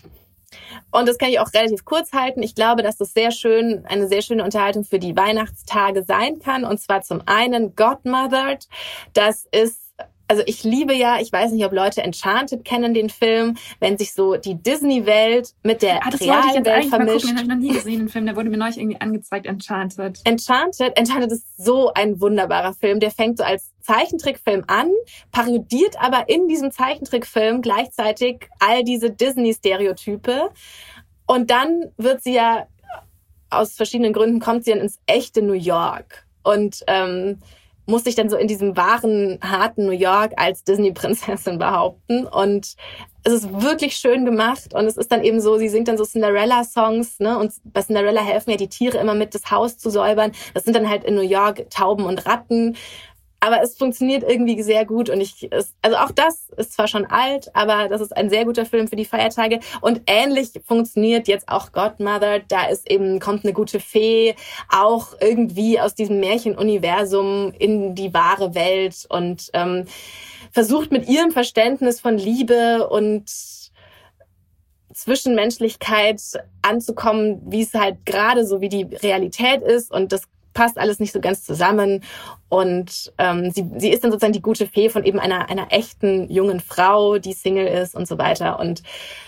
Und das kann ich auch relativ kurz halten. Ich glaube, dass das eine sehr schöne Unterhaltung für die Weihnachtstage sein kann. Und zwar zum einen Godmothered. Das ist, also ich liebe ja, ich weiß nicht, ob Leute Enchanted kennen, den Film, wenn sich so die Disney-Welt mit der realen Welt vermischt. Den habe ich noch nie gesehen, den Film. Der wurde mir neulich irgendwie angezeigt, Enchanted. Enchanted ist so ein wunderbarer Film. Der fängt so als Zeichentrickfilm an, parodiert aber in diesem Zeichentrickfilm gleichzeitig all diese Disney-Stereotype. Und dann wird sie ja, aus verschiedenen Gründen kommt sie dann ins echte New York. Und muss sich dann so in diesem wahren, harten New York als Disney-Prinzessin behaupten. Und es ist wirklich schön gemacht. Und es ist dann eben so, sie singt dann so Cinderella-Songs, ne? Und bei Cinderella helfen ja die Tiere immer mit, das Haus zu säubern. Das sind dann halt in New York Tauben und Ratten. Aber es funktioniert irgendwie sehr gut und also auch das ist zwar schon alt, aber das ist ein sehr guter Film für die Feiertage. Und ähnlich funktioniert jetzt auch Godmother. Kommt eine gute Fee auch irgendwie aus diesem Märchenuniversum in die wahre Welt und versucht mit ihrem Verständnis von Liebe und Zwischenmenschlichkeit anzukommen, wie es halt gerade so wie die Realität ist. Und das passt alles nicht so ganz zusammen. Und sie ist dann sozusagen die gute Fee von eben einer echten jungen Frau, die Single ist und so weiter. Und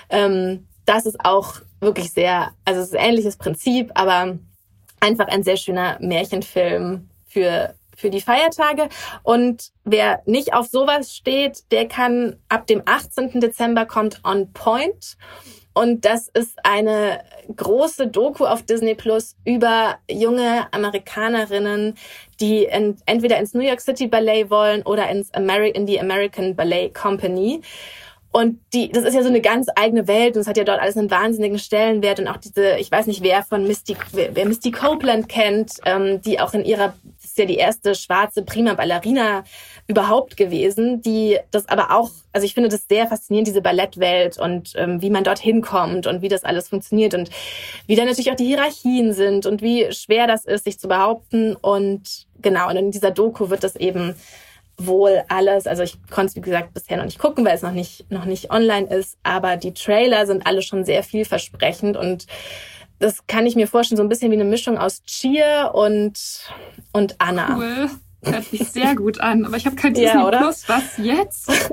das ist auch wirklich es ist ein ähnliches Prinzip, aber einfach ein sehr schöner Märchenfilm für die Feiertage. Und wer nicht auf sowas steht, der kann ab dem 18. Dezember kommt On Point. Und das ist eine große Doku auf Disney Plus über junge Amerikanerinnen, die entweder ins New York City Ballet wollen oder in die American Ballet Company. Und das ist ja so eine ganz eigene Welt und es hat ja dort alles einen wahnsinnigen Stellenwert und auch ich weiß nicht, wer Misty Copeland kennt, die auch das ist ja die erste schwarze Prima Ballerina überhaupt gewesen, die das aber auch, also ich finde das sehr faszinierend, diese Ballettwelt und wie man dorthin kommt und wie das alles funktioniert und wie dann natürlich auch die Hierarchien sind und wie schwer das ist, sich zu behaupten und genau, und in dieser Doku wird das eben wohl alles, also ich konnte es wie gesagt bisher noch nicht gucken, weil es noch nicht online ist, aber die Trailer sind alle schon sehr vielversprechend und das kann ich mir vorstellen, so ein bisschen wie eine Mischung aus Cheer und Anna. Cool, hört sich sehr gut an, aber ich habe kein Disney Plus, was jetzt?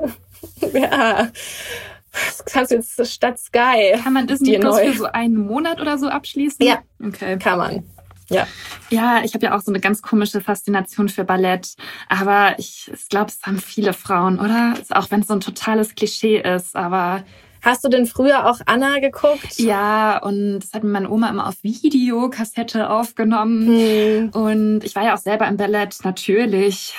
Ja, das kannst du jetzt statt Sky. Kann man Disney Plus für so einen Monat oder so abschließen? Ja, okay. Kann man. Ja. Ja, ich habe ja auch so eine ganz komische Faszination für Ballett. Aber ich glaube, es haben viele Frauen, oder? Auch wenn es so ein totales Klischee ist, aber... Hast du denn früher auch Anna geguckt? Ja, und das hat mir meine Oma immer auf Videokassette aufgenommen. Und ich war ja auch selber im Ballett, natürlich.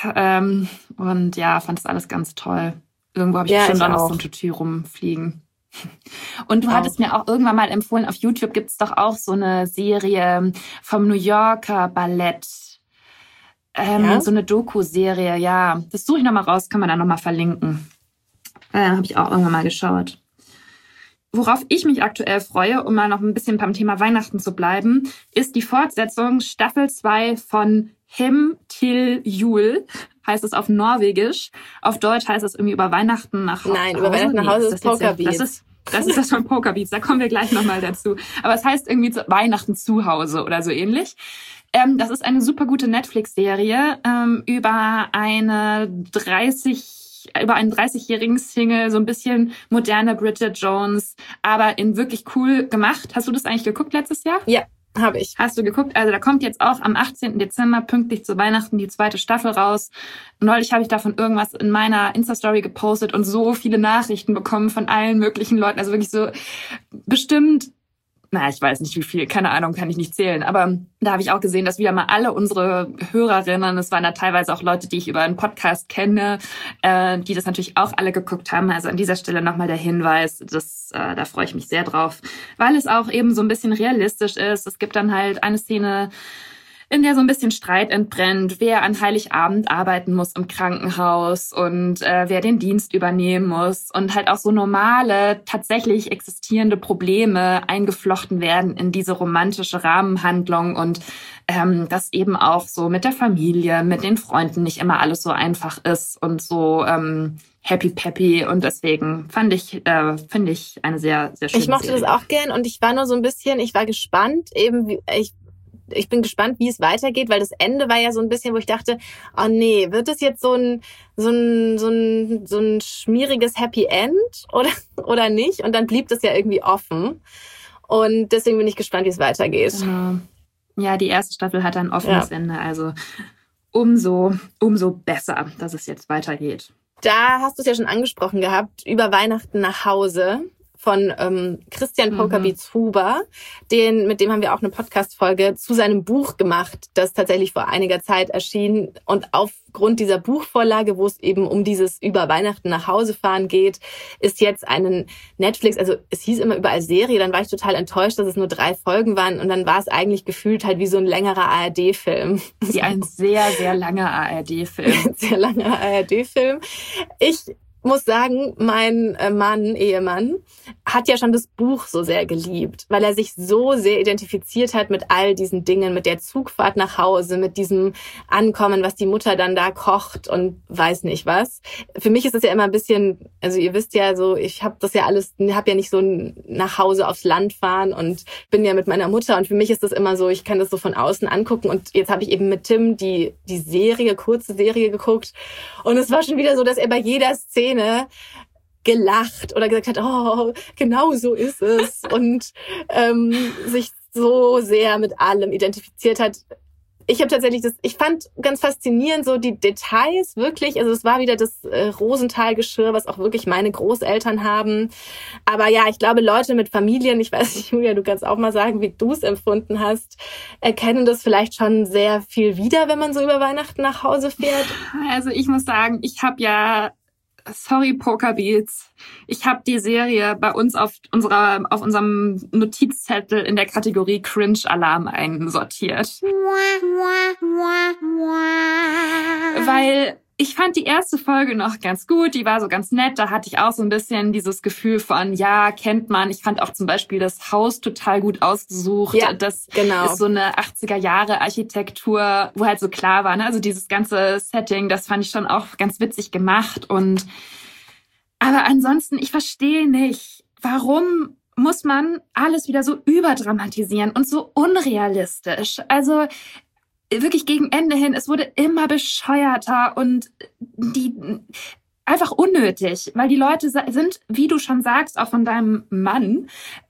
Und ja, fand das alles ganz toll. Irgendwo habe ich bestimmt auch noch so ein Tutu rumfliegen. Und du hattest mir auch irgendwann mal empfohlen, auf YouTube gibt es doch auch so eine Serie vom New Yorker Ballett. So eine Doku-Serie, ja. Das suche ich nochmal raus, kann man dann nochmal verlinken. Habe ich auch irgendwann mal geschaut. Worauf ich mich aktuell freue, um mal noch ein bisschen beim Thema Weihnachten zu bleiben, ist die Fortsetzung Staffel 2 von Hem til Jul, heißt es auf Norwegisch. Auf Deutsch heißt es irgendwie über Weihnachten nach Hause. Nein, über Weihnachten nach Hause ist Pokerbeats. Das ist das von Pokerbeats, da kommen wir gleich nochmal dazu. Aber es heißt irgendwie Weihnachten zu Hause oder so ähnlich. Das ist eine super gute Netflix-Serie über einen 30-jährigen Single, so ein bisschen moderne Bridget Jones, aber in wirklich cool gemacht. Hast du das eigentlich geguckt letztes Jahr? Ja, habe ich. Hast du geguckt? Also da kommt jetzt auch am 18. Dezember pünktlich zu Weihnachten die 2. Staffel raus. Neulich habe ich davon irgendwas in meiner Insta-Story gepostet und so viele Nachrichten bekommen von allen möglichen Leuten. Also wirklich so bestimmt, ich weiß nicht wie viel, keine Ahnung, kann ich nicht zählen. Aber da habe ich auch gesehen, dass wieder mal alle unsere Hörerinnen, es waren da teilweise auch Leute, die ich über einen Podcast kenne, die das natürlich auch alle geguckt haben. Also an dieser Stelle nochmal der Hinweis, da freue ich mich sehr drauf, weil es auch eben so ein bisschen realistisch ist. Es gibt dann halt eine Szene, in der so ein bisschen Streit entbrennt, wer an Heiligabend arbeiten muss im Krankenhaus und wer den Dienst übernehmen muss und halt auch so normale, tatsächlich existierende Probleme eingeflochten werden in diese romantische Rahmenhandlung und dass eben auch so mit der Familie, mit den Freunden nicht immer alles so einfach ist und so happy-peppy und deswegen finde ich eine sehr, sehr schöne Serie. Ich mochte das auch gern und ich war nur so ein bisschen, ich war gespannt, ich bin gespannt, wie es weitergeht, weil das Ende war ja so ein bisschen, wo ich dachte, oh nee, wird das jetzt so ein schmieriges Happy End oder nicht? Und dann blieb das ja irgendwie offen. Und deswegen bin ich gespannt, wie es weitergeht. Genau. Ja, die erste Staffel hat ein offenes Ende, also umso besser, dass es jetzt weitergeht. Da hast du es ja schon angesprochen gehabt, über Weihnachten nach Hause von Christian Pokerbeats-Huber. Mit dem haben wir auch eine Podcast-Folge zu seinem Buch gemacht, das tatsächlich vor einiger Zeit erschien. Und aufgrund dieser Buchvorlage, wo es eben um dieses über Weihnachten nach Hause fahren geht, ist jetzt einen Netflix, also es hieß immer überall Serie, dann war ich total enttäuscht, dass es nur 3 Folgen waren und dann war es eigentlich gefühlt halt wie so ein längerer ARD-Film. Wie ein sehr, sehr langer ARD-Film. Sehr langer ARD-Film. Ich muss sagen, mein Ehemann, hat ja schon das Buch so sehr geliebt, weil er sich so sehr identifiziert hat mit all diesen Dingen, mit der Zugfahrt nach Hause, mit diesem Ankommen, was die Mutter dann da kocht und weiß nicht was. Für mich ist das ja immer ein bisschen, also ihr wisst ja so, ich habe das ja alles, habe ja nicht so ein nach Hause aufs Land fahren und bin ja mit meiner Mutter und für mich ist das immer so, ich kann das so von außen angucken und jetzt habe ich eben mit Tim die kurze Serie geguckt und es war schon wieder so, dass er bei jeder Szene gelacht oder gesagt hat, oh, genau so ist es und sich so sehr mit allem identifiziert hat. Ich habe tatsächlich ich fand ganz faszinierend so die Details wirklich, also es war wieder das Rosenthal-Geschirr, was auch wirklich meine Großeltern haben. Aber ja, ich glaube, Leute mit Familien, ich weiß nicht, Julia, du kannst auch mal sagen, wie du es empfunden hast, erkennen das vielleicht schon sehr viel wieder, wenn man so über Weihnachten nach Hause fährt. Also ich muss sagen, ich habe ja sorry, Pokerbeats. Ich habe die Serie bei uns auf unserem Notizzettel in der Kategorie Cringe-Alarm einsortiert. Weil ich fand die erste Folge noch ganz gut, die war so ganz nett, da hatte ich auch so ein bisschen dieses Gefühl von, ja, kennt man. Ich fand auch zum Beispiel das Haus total gut ausgesucht. Ja, das genau. ist so eine 80er-Jahre-Architektur, wo halt so klar war, ne? Also dieses ganze Setting, das fand ich schon auch ganz witzig gemacht. Aber ansonsten, ich verstehe nicht, warum muss man alles wieder so überdramatisieren und so unrealistisch. Also wirklich gegen Ende hin, es wurde immer bescheuerter und einfach unnötig, weil die Leute sind, wie du schon sagst, auch von deinem Mann,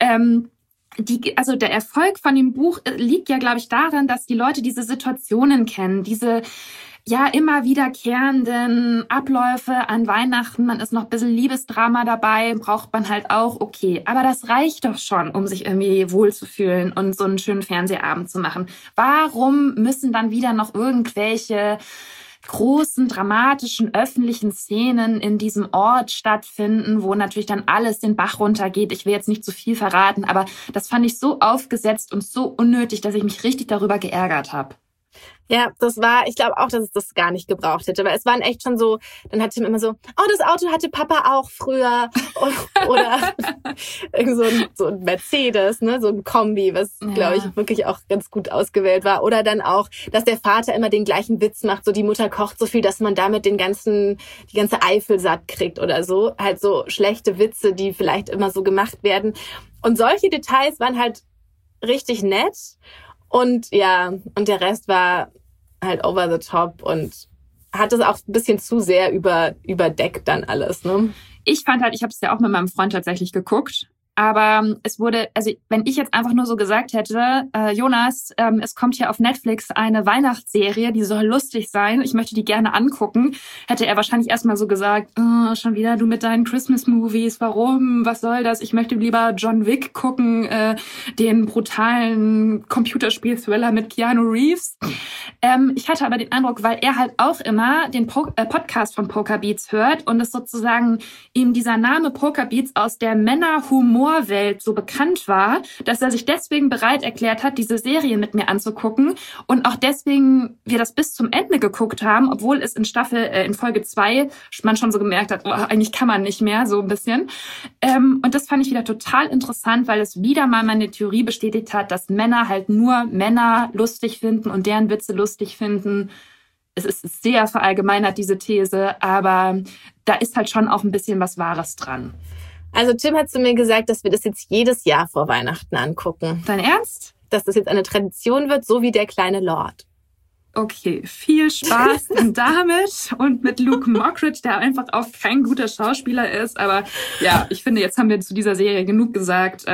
also der Erfolg von dem Buch liegt ja, glaube ich, daran, dass die Leute diese Situationen kennen, diese ja immer wiederkehrenden Abläufe an Weihnachten, dann ist noch ein bisschen Liebesdrama dabei, braucht man halt auch, okay. Aber das reicht doch schon, um sich irgendwie wohlzufühlen und so einen schönen Fernsehabend zu machen. Warum müssen dann wieder noch irgendwelche großen, dramatischen, öffentlichen Szenen in diesem Ort stattfinden, wo natürlich dann alles den Bach runtergeht? Ich will jetzt nicht zu viel verraten, aber das fand ich so aufgesetzt und so unnötig, dass ich mich richtig darüber geärgert habe. Ja, ich glaube auch, dass es das gar nicht gebraucht hätte, weil es waren echt schon so, dann hat Tim immer so, oh, das Auto hatte Papa auch früher oder so ein Mercedes, ne, so ein Kombi, was, glaube ich, wirklich auch ganz gut ausgewählt war. Oder dann auch, dass der Vater immer den gleichen Witz macht, so die Mutter kocht so viel, dass man damit die ganze Eifel satt kriegt oder so. Halt so schlechte Witze, die vielleicht immer so gemacht werden. Und solche Details waren halt richtig nett. Und ja, und der Rest war halt over the top und hat es auch ein bisschen zu sehr überdeckt dann alles, ne? Ich fand halt, ich habe es ja auch mit meinem Freund tatsächlich geguckt. Aber es wurde, also wenn ich jetzt einfach nur so gesagt hätte, Jonas, es kommt hier auf Netflix eine Weihnachtsserie, die soll lustig sein, ich möchte die gerne angucken, hätte er wahrscheinlich erstmal so gesagt, oh, schon wieder du mit deinen Christmas-Movies, warum, was soll das, ich möchte lieber John Wick gucken, den brutalen Computerspiel-Thriller mit Keanu Reeves. Ich hatte aber den Eindruck, weil er halt auch immer den Podcast von Pokerbeats hört und es sozusagen ihm dieser Name Pokerbeats aus der Männer-Humor-Welt so bekannt war, dass er sich deswegen bereit erklärt hat, diese Serie mit mir anzugucken und auch deswegen wir das bis zum Ende geguckt haben, obwohl es in Folge 2 man schon so gemerkt hat, oh, eigentlich kann man nicht mehr, so ein bisschen. Und das fand ich wieder total interessant, weil es wieder mal meine Theorie bestätigt hat, dass Männer halt nur Männer lustig finden und deren Witze lustig finden. Es ist sehr verallgemeinert, diese These, aber da ist halt schon auch ein bisschen was Wahres dran. Also Tim hat zu mir gesagt, dass wir das jetzt jedes Jahr vor Weihnachten angucken. Dein Ernst? Dass das jetzt eine Tradition wird, so wie der kleine Lord. Okay, viel Spaß damit und mit Luke Mockridge, der einfach auch kein guter Schauspieler ist. Aber ja, ich finde, jetzt haben wir zu dieser Serie genug gesagt.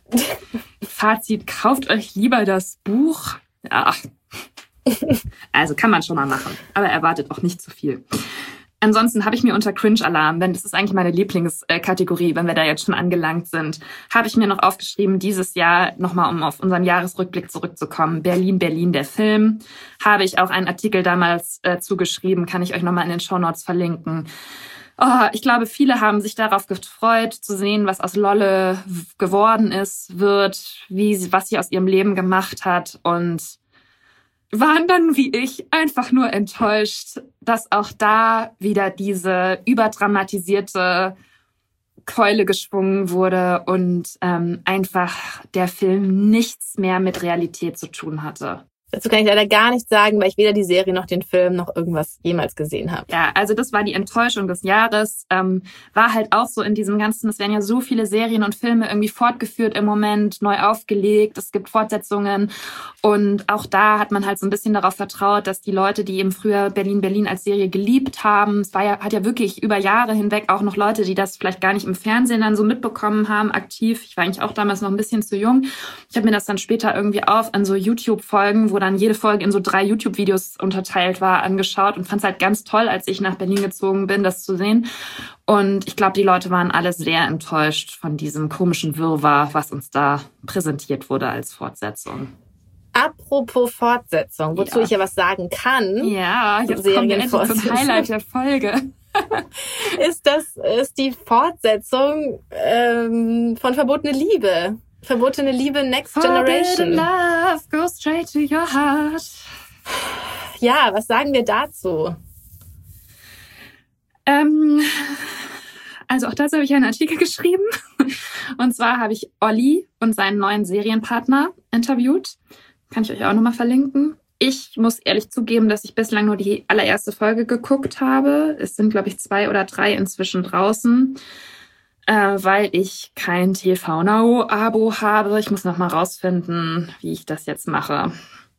Fazit, kauft euch lieber das Buch. Ja, also kann man schon mal machen, aber erwartet auch nicht zu viel. Ansonsten habe ich mir unter Cringe-Alarm, denn das ist eigentlich meine Lieblingskategorie, wenn wir da jetzt schon angelangt sind, habe ich mir noch aufgeschrieben, dieses Jahr, nochmal um auf unseren Jahresrückblick zurückzukommen, Berlin, Berlin, der Film, habe ich auch einen Artikel damals zugeschrieben, kann ich euch nochmal in den Shownotes verlinken. Oh, ich glaube, viele haben sich darauf gefreut, zu sehen, was aus Lolle geworden ist, was sie aus ihrem Leben gemacht hat und waren dann wie ich einfach nur enttäuscht, dass auch da wieder diese überdramatisierte Keule geschwungen wurde und einfach der Film nichts mehr mit Realität zu tun hatte. Dazu kann ich leider gar nichts sagen, weil ich weder die Serie noch den Film noch irgendwas jemals gesehen habe. Ja, also das war die Enttäuschung des Jahres. War halt auch so in diesem ganzen, es werden ja so viele Serien und Filme irgendwie fortgeführt im Moment, neu aufgelegt, es gibt Fortsetzungen und auch da hat man halt so ein bisschen darauf vertraut, dass die Leute, die eben früher Berlin, Berlin als Serie geliebt haben, hat ja wirklich über Jahre hinweg auch noch Leute, die das vielleicht gar nicht im Fernsehen dann so mitbekommen haben, aktiv. Ich war eigentlich auch damals noch ein bisschen zu jung. Ich habe mir das dann später irgendwie an so YouTube-Folgen, wo dann jede Folge in so 3 YouTube-Videos unterteilt war, angeschaut und fand es halt ganz toll, als ich nach Berlin gezogen bin, das zu sehen. Und ich glaube, die Leute waren alle sehr enttäuscht von diesem komischen Wirrwarr, was uns da präsentiert wurde als Fortsetzung. Apropos Fortsetzung, wozu ich ja was sagen kann. Ja, jetzt kommen wir endlich zum Highlight der Folge. ist die Fortsetzung von Verbotene Liebe. Verbotene Liebe Next Generation. Forbidden love goes straight to your heart. Ja, was sagen wir dazu? Also auch dazu habe ich einen Artikel geschrieben. Und zwar habe ich Olli und seinen neuen Serienpartner interviewt. Kann ich euch auch nochmal verlinken. Ich muss ehrlich zugeben, dass ich bislang nur die allererste Folge geguckt habe. Es sind, glaube ich, 2 oder 3 inzwischen draußen. Weil ich kein TV Now-Abo habe. Ich muss noch mal rausfinden, wie ich das jetzt mache.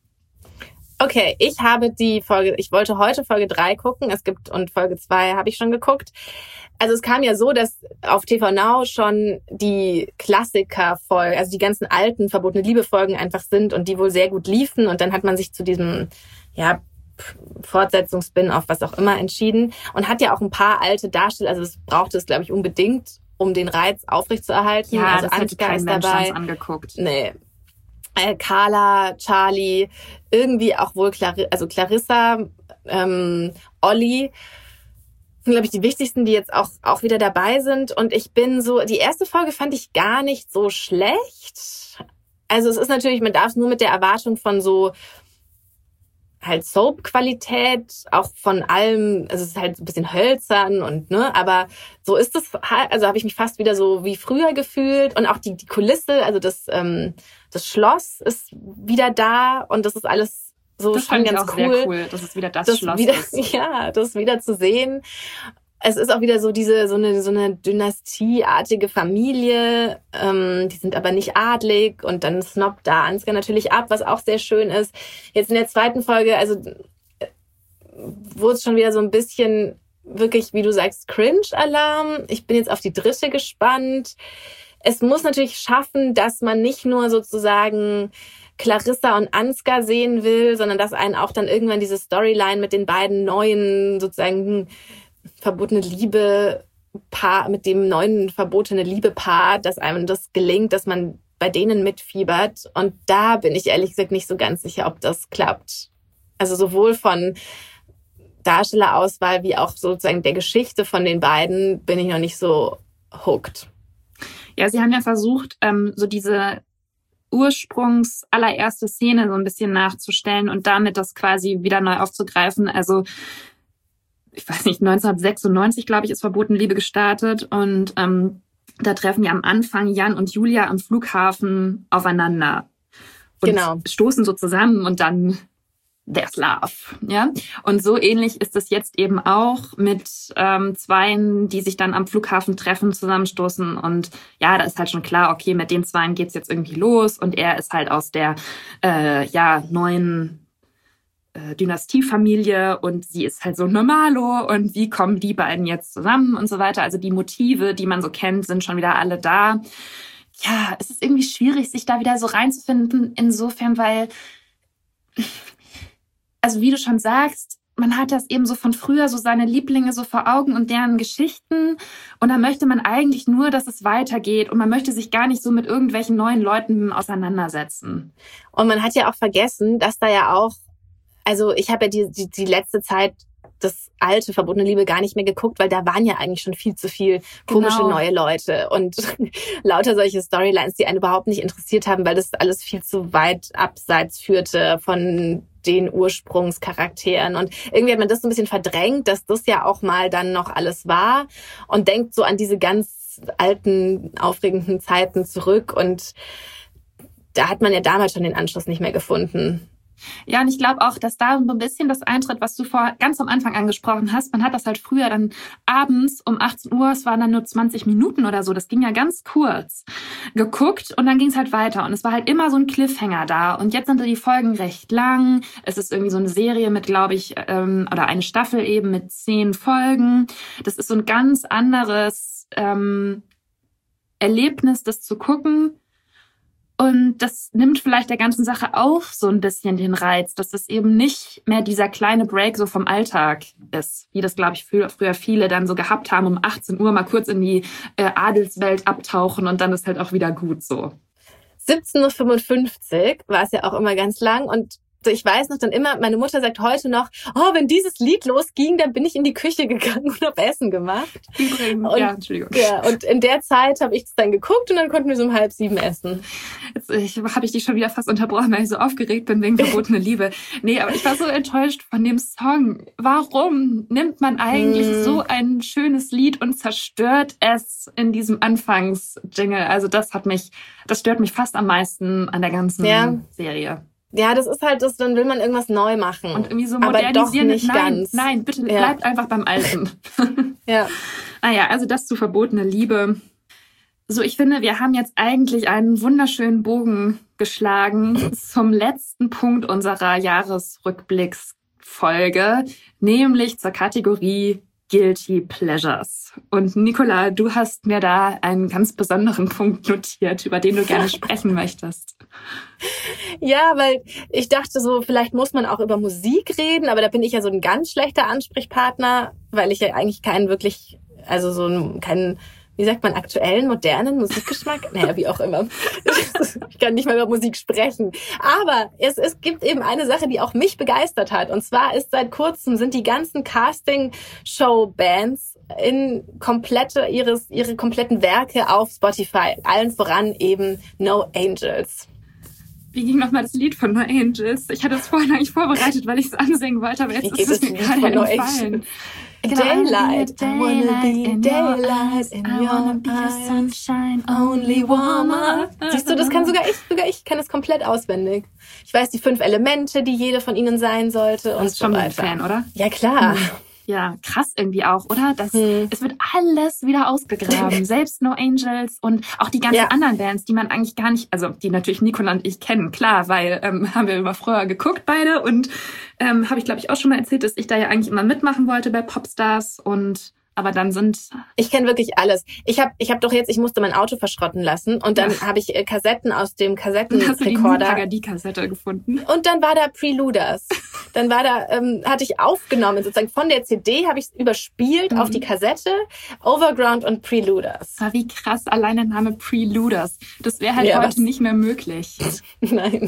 Okay, ich wollte heute Folge 3 gucken. Und Folge 2 habe ich schon geguckt. Also es kam ja so, dass auf TV Now schon die Klassiker-Folgen, also die ganzen alten Verbotene Liebe-Folgen einfach sind und die wohl sehr gut liefen. Und dann hat man sich zu diesem, Fortsetzungs-Spin-off, was auch immer, entschieden. Und hat ja auch ein paar alte Darsteller, also das brauchte es, glaube ich, unbedingt, um den Reiz aufrechtzuerhalten. Ja, also das hätte kein Mensch sonst angeguckt. Nee. Carla, Charlie, irgendwie auch wohl Clarissa, Olli, sind, glaube ich, die wichtigsten, die jetzt auch wieder dabei sind. Und ich bin so, die erste Folge fand ich gar nicht so schlecht. Also es ist natürlich, man darf es nur mit der Erwartung von so halt Soap-Qualität, auch von allem, also es ist halt so ein bisschen hölzern aber so ist es halt, also habe ich mich fast wieder so wie früher gefühlt und auch die Kulisse, also das Schloss ist wieder da und das ist alles so das schon ganz auch cool. Sehr cool, dass es wieder das Schloss ist. Ja, das wieder zu sehen. Es ist auch wieder so so eine Dynastieartige Familie. Die sind aber nicht adlig und dann snobbt da Ansgar natürlich ab, was auch sehr schön ist. Jetzt in der zweiten Folge, also wurde es schon wieder so ein bisschen wirklich, wie du sagst, Cringe-Alarm. Ich bin jetzt auf die 3. gespannt. Es muss natürlich schaffen, dass man nicht nur sozusagen Clarissa und Ansgar sehen will, sondern dass einen auch dann irgendwann diese Storyline mit den beiden neuen sozusagen verbotene Liebe Paar, mit dem neuen verbotene Liebe Paar, dass einem das gelingt, dass man bei denen mitfiebert. Und da bin ich ehrlich gesagt nicht so ganz sicher, ob das klappt. Also sowohl von Darstellerauswahl wie auch sozusagen der Geschichte von den beiden bin ich noch nicht so hooked. Ja, sie haben ja versucht, so diese allererste Szene so ein bisschen nachzustellen und damit das quasi wieder neu aufzugreifen. Also ich weiß nicht, 1996, glaube ich, ist Verbotene Liebe gestartet und da treffen ja am Anfang Jan und Julia am Flughafen aufeinander und stoßen so zusammen und dann there's love, ja. Und so ähnlich ist es jetzt eben auch mit Zweien, die sich dann am Flughafen treffen, zusammenstoßen und ja, da ist halt schon klar, okay, mit den Zweien geht's jetzt irgendwie los und er ist halt aus der neuen Dynastiefamilie und sie ist halt so normalo und wie kommen die beiden jetzt zusammen und so weiter. Also die Motive, die man so kennt, sind schon wieder alle da. Ja, es ist irgendwie schwierig, sich da wieder so reinzufinden, insofern, weil, also wie du schon sagst, man hat das eben so von früher, so seine Lieblinge so vor Augen und deren Geschichten. Und dann möchte man eigentlich nur, dass es weitergeht. Und man möchte sich gar nicht so mit irgendwelchen neuen Leuten auseinandersetzen. Und man hat ja auch vergessen, dass da ja auch, also ich habe ja die letzte Zeit das alte Verbotene Liebe gar nicht mehr geguckt, weil da waren ja eigentlich schon viel zu viel komische neue Leute und lauter solche Storylines, die einen überhaupt nicht interessiert haben, weil das alles viel zu weit abseits führte von den Ursprungscharakteren. Und irgendwie hat man das so ein bisschen verdrängt, dass das ja auch mal dann noch alles war und denkt so an diese ganz alten, aufregenden Zeiten zurück. Und da hat man ja damals schon den Anschluss nicht mehr gefunden. Ja, und ich glaube auch, dass da so ein bisschen das eintritt, was du ganz am Anfang angesprochen hast. Man hat das halt früher dann abends um 18 Uhr, es waren dann nur 20 Minuten oder so, das ging ja ganz kurz, geguckt und dann ging es halt weiter. Und es war halt immer so ein Cliffhanger da. Und jetzt sind die Folgen recht lang. Es ist irgendwie so eine Serie mit, glaube ich, oder eine Staffel eben mit 10 Folgen. Das ist so ein ganz anderes Erlebnis, das zu gucken. Und das nimmt vielleicht der ganzen Sache auch so ein bisschen den Reiz, dass das eben nicht mehr dieser kleine Break so vom Alltag ist, wie das, glaube ich, früher viele dann so gehabt haben, um 18 Uhr mal kurz in die Adelswelt abtauchen und dann ist halt auch wieder gut so. 17.55 Uhr war es ja auch immer ganz lang und ich weiß noch dann immer, meine Mutter sagt heute noch, wenn dieses Lied losging, dann bin ich in die Küche gegangen und habe Essen gemacht. Übrigens, und, ja, Entschuldigung. Ja, und in der Zeit habe ich das dann geguckt und dann konnten wir so um 6:30 essen. Jetzt habe ich dich schon wieder fast unterbrochen, weil ich so aufgeregt bin wegen Verbotene Liebe. Nee, aber ich war so enttäuscht von dem Song. Warum nimmt man eigentlich so ein schönes Lied und zerstört es in diesem Anfangsjingle? Also das stört mich fast am meisten an der ganzen Serie. Ja, das ist halt das, dann will man irgendwas neu machen. Und irgendwie so modernisieren. Aber doch nicht ganz. Nein, bitte bleibt einfach beim Alten. Ja. Naja, also das zu Verbotene Liebe. So, ich finde, wir haben jetzt eigentlich einen wunderschönen Bogen geschlagen zum letzten Punkt unserer Jahresrückblicksfolge, nämlich zur Kategorie Guilty Pleasures. Und Nicola, du hast mir da einen ganz besonderen Punkt notiert, über den du gerne sprechen möchtest. Ja, weil ich dachte so, vielleicht muss man auch über Musik reden, aber da bin ich ja so ein ganz schlechter Ansprechpartner, weil ich ja eigentlich keinen, wie sagt man, aktuellen, modernen Musikgeschmack? Naja, wie auch immer. Ich kann nicht mal über Musik sprechen. Aber es gibt eben eine Sache, die auch mich begeistert hat. Und zwar seit kurzem sind die ganzen Casting-Show-Bands ihre kompletten Werke auf Spotify. Allen voran eben No Angels. Wie ging nochmal das Lied von No Angels? Ich hatte es vorhin eigentlich vorbereitet, weil ich es ansingen wollte, aber jetzt ist es mir gerade entfallen. Daylight, I wanna be daylight in your eyes, sunshine, only warmer. Siehst du, das kann sogar ich kann es komplett auswendig. Ich weiß die 5 Elemente, die jede von ihnen sein sollte und so weiter. Du bist schon ein Fan, oder? Ja, klar. Ja, krass irgendwie auch, oder? Es wird alles wieder ausgegraben. Selbst No Angels und auch die ganzen anderen Bands, die man eigentlich gar nicht, also die natürlich Nicola und ich kennen, klar, weil haben wir immer früher geguckt beide und habe ich, glaube ich, auch schon mal erzählt, dass ich da ja eigentlich immer mitmachen wollte bei Popstars und aber dann ich kenne wirklich alles. Ich musste mein Auto verschrotten lassen und dann habe ich Kassetten aus dem Kassettenrekorder. Hast du die Kassette gefunden? Und dann war da Preluders. Dann war da, hatte ich aufgenommen, sozusagen von der CD habe ich es überspielt auf die Kassette, Overground und Preluders. Wie krass, allein der Name Preluders. Das wäre halt heute nicht mehr möglich. Nein.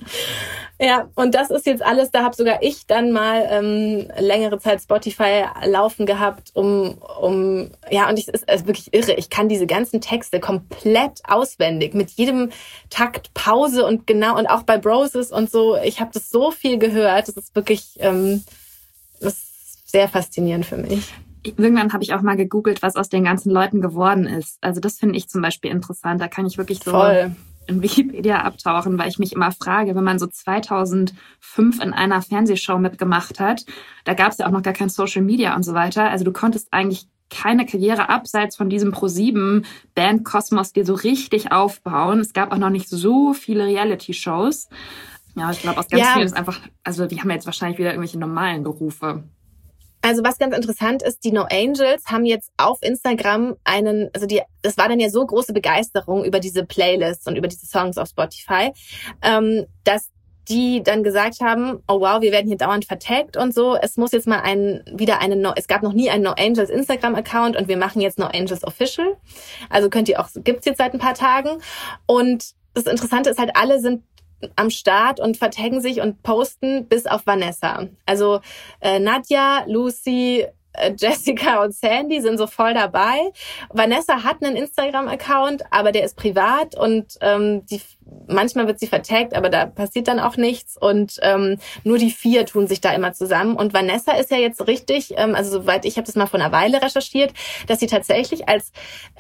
Ja, und das ist jetzt alles, da habe sogar ich dann mal längere Zeit Spotify laufen gehabt, und es ist wirklich irre. Ich kann diese ganzen Texte komplett auswendig, mit jedem Takt Pause und genau, und auch bei Broses und so. Ich habe das so viel gehört. Das ist wirklich das ist sehr faszinierend für mich. Irgendwann habe ich auch mal gegoogelt, was aus den ganzen Leuten geworden ist. Also das finde ich zum Beispiel interessant. Da kann ich wirklich so in Wikipedia abtauchen, weil ich mich immer frage, wenn man so 2005 in einer Fernsehshow mitgemacht hat, da gab es ja auch noch gar kein Social Media und so weiter. Also du konntest eigentlich keine Karriere abseits von diesem Pro7-Bandkosmos dir so richtig aufbauen. Es gab auch noch nicht so viele Reality-Shows. Ja, ich glaube, aus ganz vielen ist einfach, also die haben jetzt wahrscheinlich wieder irgendwelche normalen Berufe. Also was ganz interessant ist, die No Angels haben jetzt auf Instagram das war dann ja so große Begeisterung über diese Playlists und über diese Songs auf Spotify, dass die dann gesagt haben, oh wow, wir werden hier dauernd vertaggt und so. Es muss jetzt mal es gab noch nie einen No Angels Instagram-Account und wir machen jetzt No Angels Official. Also gibt's jetzt seit ein paar Tagen. Und das Interessante ist halt, alle sind am Start und vertaggen sich und posten, bis auf Vanessa. Also Nadja, Lucy, Jessica und Sandy sind so voll dabei. Vanessa hat einen Instagram-Account, aber der ist privat und manchmal wird sie vertaggt, aber da passiert dann auch nichts. Und nur die 4 tun sich da immer zusammen. Und Vanessa ist ja jetzt richtig, also soweit ich habe das mal vor einer Weile recherchiert, dass sie tatsächlich als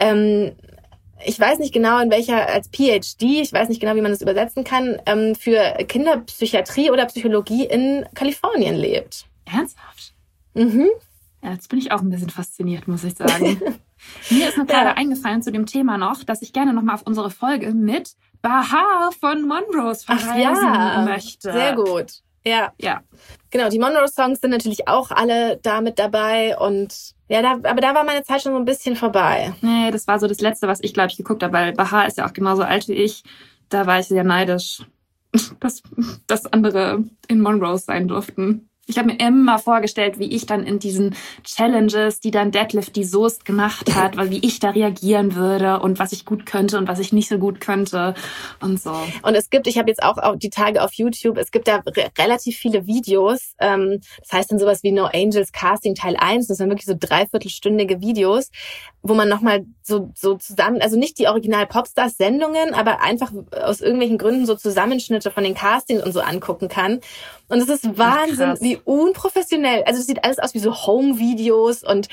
ich weiß nicht genau als PhD, ich weiß nicht genau, wie man das übersetzen kann, für Kinderpsychiatrie oder Psychologie in Kalifornien lebt. Ernsthaft? Mhm. Ja, jetzt bin ich auch ein bisschen fasziniert, muss ich sagen. Mir ist nur gerade eingefallen zu dem Thema noch, dass ich gerne nochmal auf unsere Folge mit Bahar von Monrose verweisen möchte. Sehr gut. Ja. Genau, die Monrose-Songs sind natürlich auch alle da mit dabei und aber da war meine Zeit schon so ein bisschen vorbei. Nee, das war so das Letzte, was ich, glaube ich, geguckt habe, weil Bahar ist ja auch genauso alt wie ich. Da war ich sehr neidisch, dass andere in Monrose sein durften. Ich habe mir immer vorgestellt, wie ich dann in diesen Challenges, die dann Deadlift die Soest gemacht hat, weil wie ich da reagieren würde und was ich gut könnte und was ich nicht so gut könnte und so. Und ich habe jetzt auch die Tage auf YouTube, es gibt da relativ viele Videos. Das heißt dann sowas wie No Angels Casting Teil 1. Das sind wirklich so 3/4-stündige Videos, wo man nochmal so zusammen, also nicht die Original-Popstars-Sendungen, aber einfach aus irgendwelchen Gründen so Zusammenschnitte von den Castings und so angucken kann. Und es ist Wahnsinn, wie unprofessionell. Also es sieht alles aus wie so Home-Videos und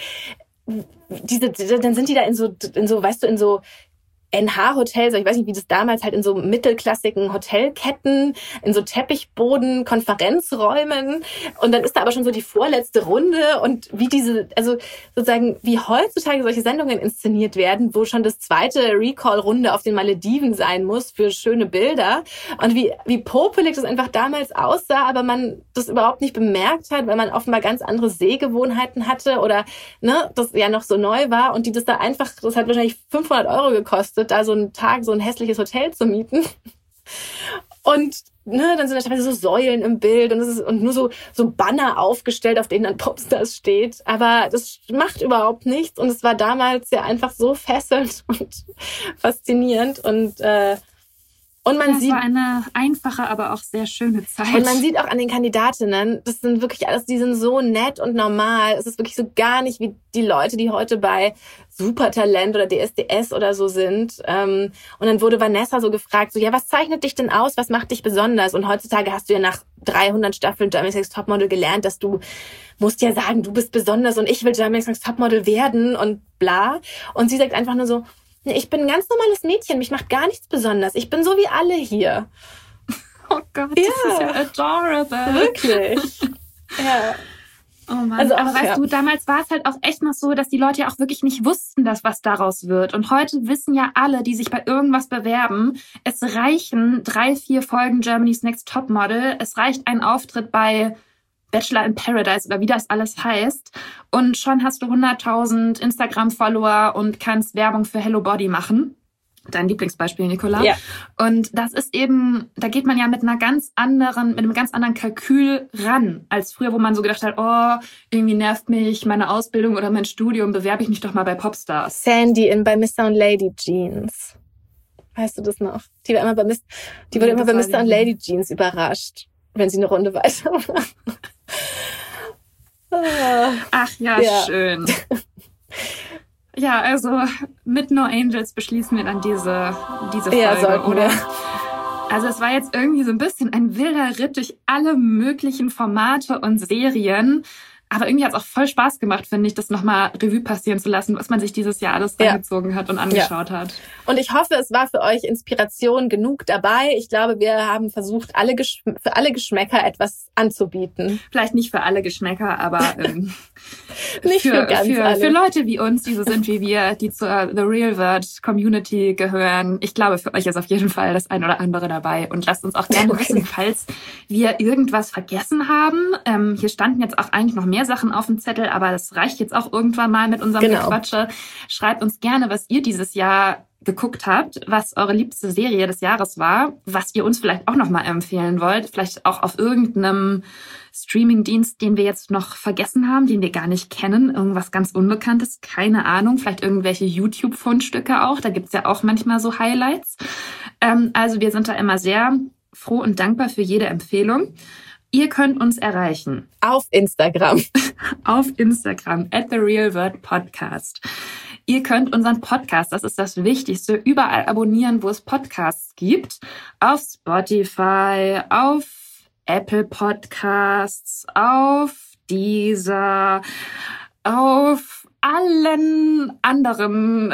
dann sind die da in so, weißt du, in so NH-Hotels, ich weiß nicht, wie das damals halt in so mittelklassigen Hotelketten, in so Teppichboden, Konferenzräumen und dann ist da aber schon so die vorletzte Runde und also sozusagen wie heutzutage solche Sendungen inszeniert werden, wo schon das zweite Recall-Runde auf den Malediven sein muss für schöne Bilder und wie popelig das einfach damals aussah, aber man das überhaupt nicht bemerkt hat, weil man offenbar ganz andere Sehgewohnheiten hatte oder das ja noch so neu war und das hat wahrscheinlich 500 € gekostet, da so einen Tag so ein hässliches Hotel zu mieten. Und dann sind da teilweise so Säulen im Bild und nur so Banner aufgestellt, auf denen dann Popstars steht. Aber das macht überhaupt nichts. Und es war damals ja einfach so fesselnd und faszinierend. Und man sieht, war eine einfache, aber auch sehr schöne Zeit. Und man sieht auch an den Kandidatinnen, das sind wirklich alles, die sind so nett und normal. Es ist wirklich so gar nicht wie die Leute, die heute bei Supertalent oder DSDS oder so sind. Und dann wurde Vanessa so gefragt, so, ja, was zeichnet dich denn aus? Was macht dich besonders? Und heutzutage hast du ja nach 300 Staffeln Germany's Next Topmodel gelernt, dass du musst ja sagen, du bist besonders und ich will Germany's Next Topmodel werden und bla. Und sie sagt einfach nur so, ich bin ein ganz normales Mädchen, mich macht gar nichts besonders. Ich bin so wie alle hier. Oh Gott, das ist ja adorable. Wirklich. Ja. Oh Mann, aber weißt du, damals war es halt auch echt noch so, dass die Leute ja auch wirklich nicht wussten, dass was daraus wird. Und heute wissen ja alle, die sich bei irgendwas bewerben, es reichen 3-4 Folgen Germany's Next Topmodel, es reicht ein Auftritt bei Bachelor in Paradise oder wie das alles heißt. Und schon hast du 100.000 Instagram-Follower und kannst Werbung für Hello Body machen. Dein Lieblingsbeispiel, Nicola. Ja. Und das ist eben, da geht man ja mit einem ganz anderen Kalkül ran, als früher, wo man so gedacht hat, oh, irgendwie nervt mich meine Ausbildung oder mein Studium, bewerbe ich mich doch mal bei Popstars. Sandy bei Mr. und Lady Jeans. Weißt du das noch? Die wurde immer bei Mr. und Lady Jeans überrascht, wenn sie eine Runde weitermachen. Ach ja, schön. Ja, also mit No Angels beschließen wir dann diese Folge, oder? Also es war jetzt irgendwie so ein bisschen ein wilder Ritt durch alle möglichen Formate und Serien. Aber irgendwie hat es auch voll Spaß gemacht, finde ich, das nochmal Revue passieren zu lassen, was man sich dieses Jahr alles reingezogen hat und angeschaut hat. Und ich hoffe, es war für euch Inspiration genug dabei. Ich glaube, wir haben versucht, für alle Geschmäcker etwas anzubieten. Vielleicht nicht für alle Geschmäcker, aber nicht für alle. Für Leute wie uns, die so sind wie wir, die zur The Real World Community gehören. Ich glaube, für euch ist auf jeden Fall das ein oder andere dabei. Und lasst uns auch gerne wissen, falls wir irgendwas vergessen haben. Hier standen jetzt auch eigentlich noch mehr mehr Sachen auf dem Zettel, aber das reicht jetzt auch irgendwann mal mit unserem Gequatsche. Schreibt uns gerne, was ihr dieses Jahr geguckt habt, was eure liebste Serie des Jahres war, was ihr uns vielleicht auch nochmal empfehlen wollt, vielleicht auch auf irgendeinem Streamingdienst, den wir jetzt noch vergessen haben, den wir gar nicht kennen, irgendwas ganz Unbekanntes, keine Ahnung, vielleicht irgendwelche YouTube-Fundstücke auch, da gibt's ja auch manchmal so Highlights. Also wir sind da immer sehr froh und dankbar für jede Empfehlung. Ihr könnt uns erreichen. Auf Instagram. Auf Instagram, @TheRealWordPodcast. Ihr könnt unseren Podcast, das ist das Wichtigste, überall abonnieren, wo es Podcasts gibt. Auf Spotify, auf Apple Podcasts, auf Deezer, auf allen anderen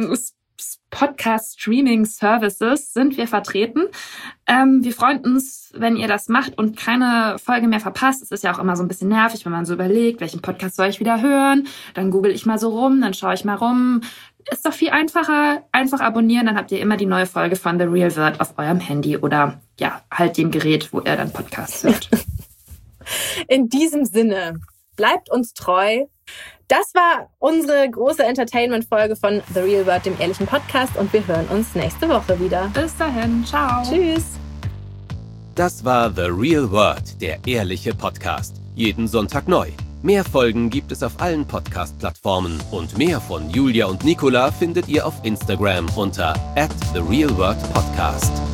Podcast-Streaming-Services sind wir vertreten. Wir freuen uns, wenn ihr das macht und keine Folge mehr verpasst. Es ist ja auch immer so ein bisschen nervig, wenn man so überlegt, welchen Podcast soll ich wieder hören. Dann google ich mal so rum, dann schaue ich mal rum. Ist doch viel einfacher. Einfach abonnieren, dann habt ihr immer die neue Folge von The Real World auf eurem Handy oder ja, halt dem Gerät, wo ihr dann Podcasts hört. In diesem Sinne, bleibt uns treu. Das war unsere große Entertainment-Folge von The Real World, dem ehrlichen Podcast, und wir hören uns nächste Woche wieder. Bis dahin, ciao. Tschüss. Das war The Real World, der ehrliche Podcast. Jeden Sonntag neu. Mehr Folgen gibt es auf allen Podcast-Plattformen und mehr von Julia und Nicola findet ihr auf Instagram unter @TheRealWorldPodcast.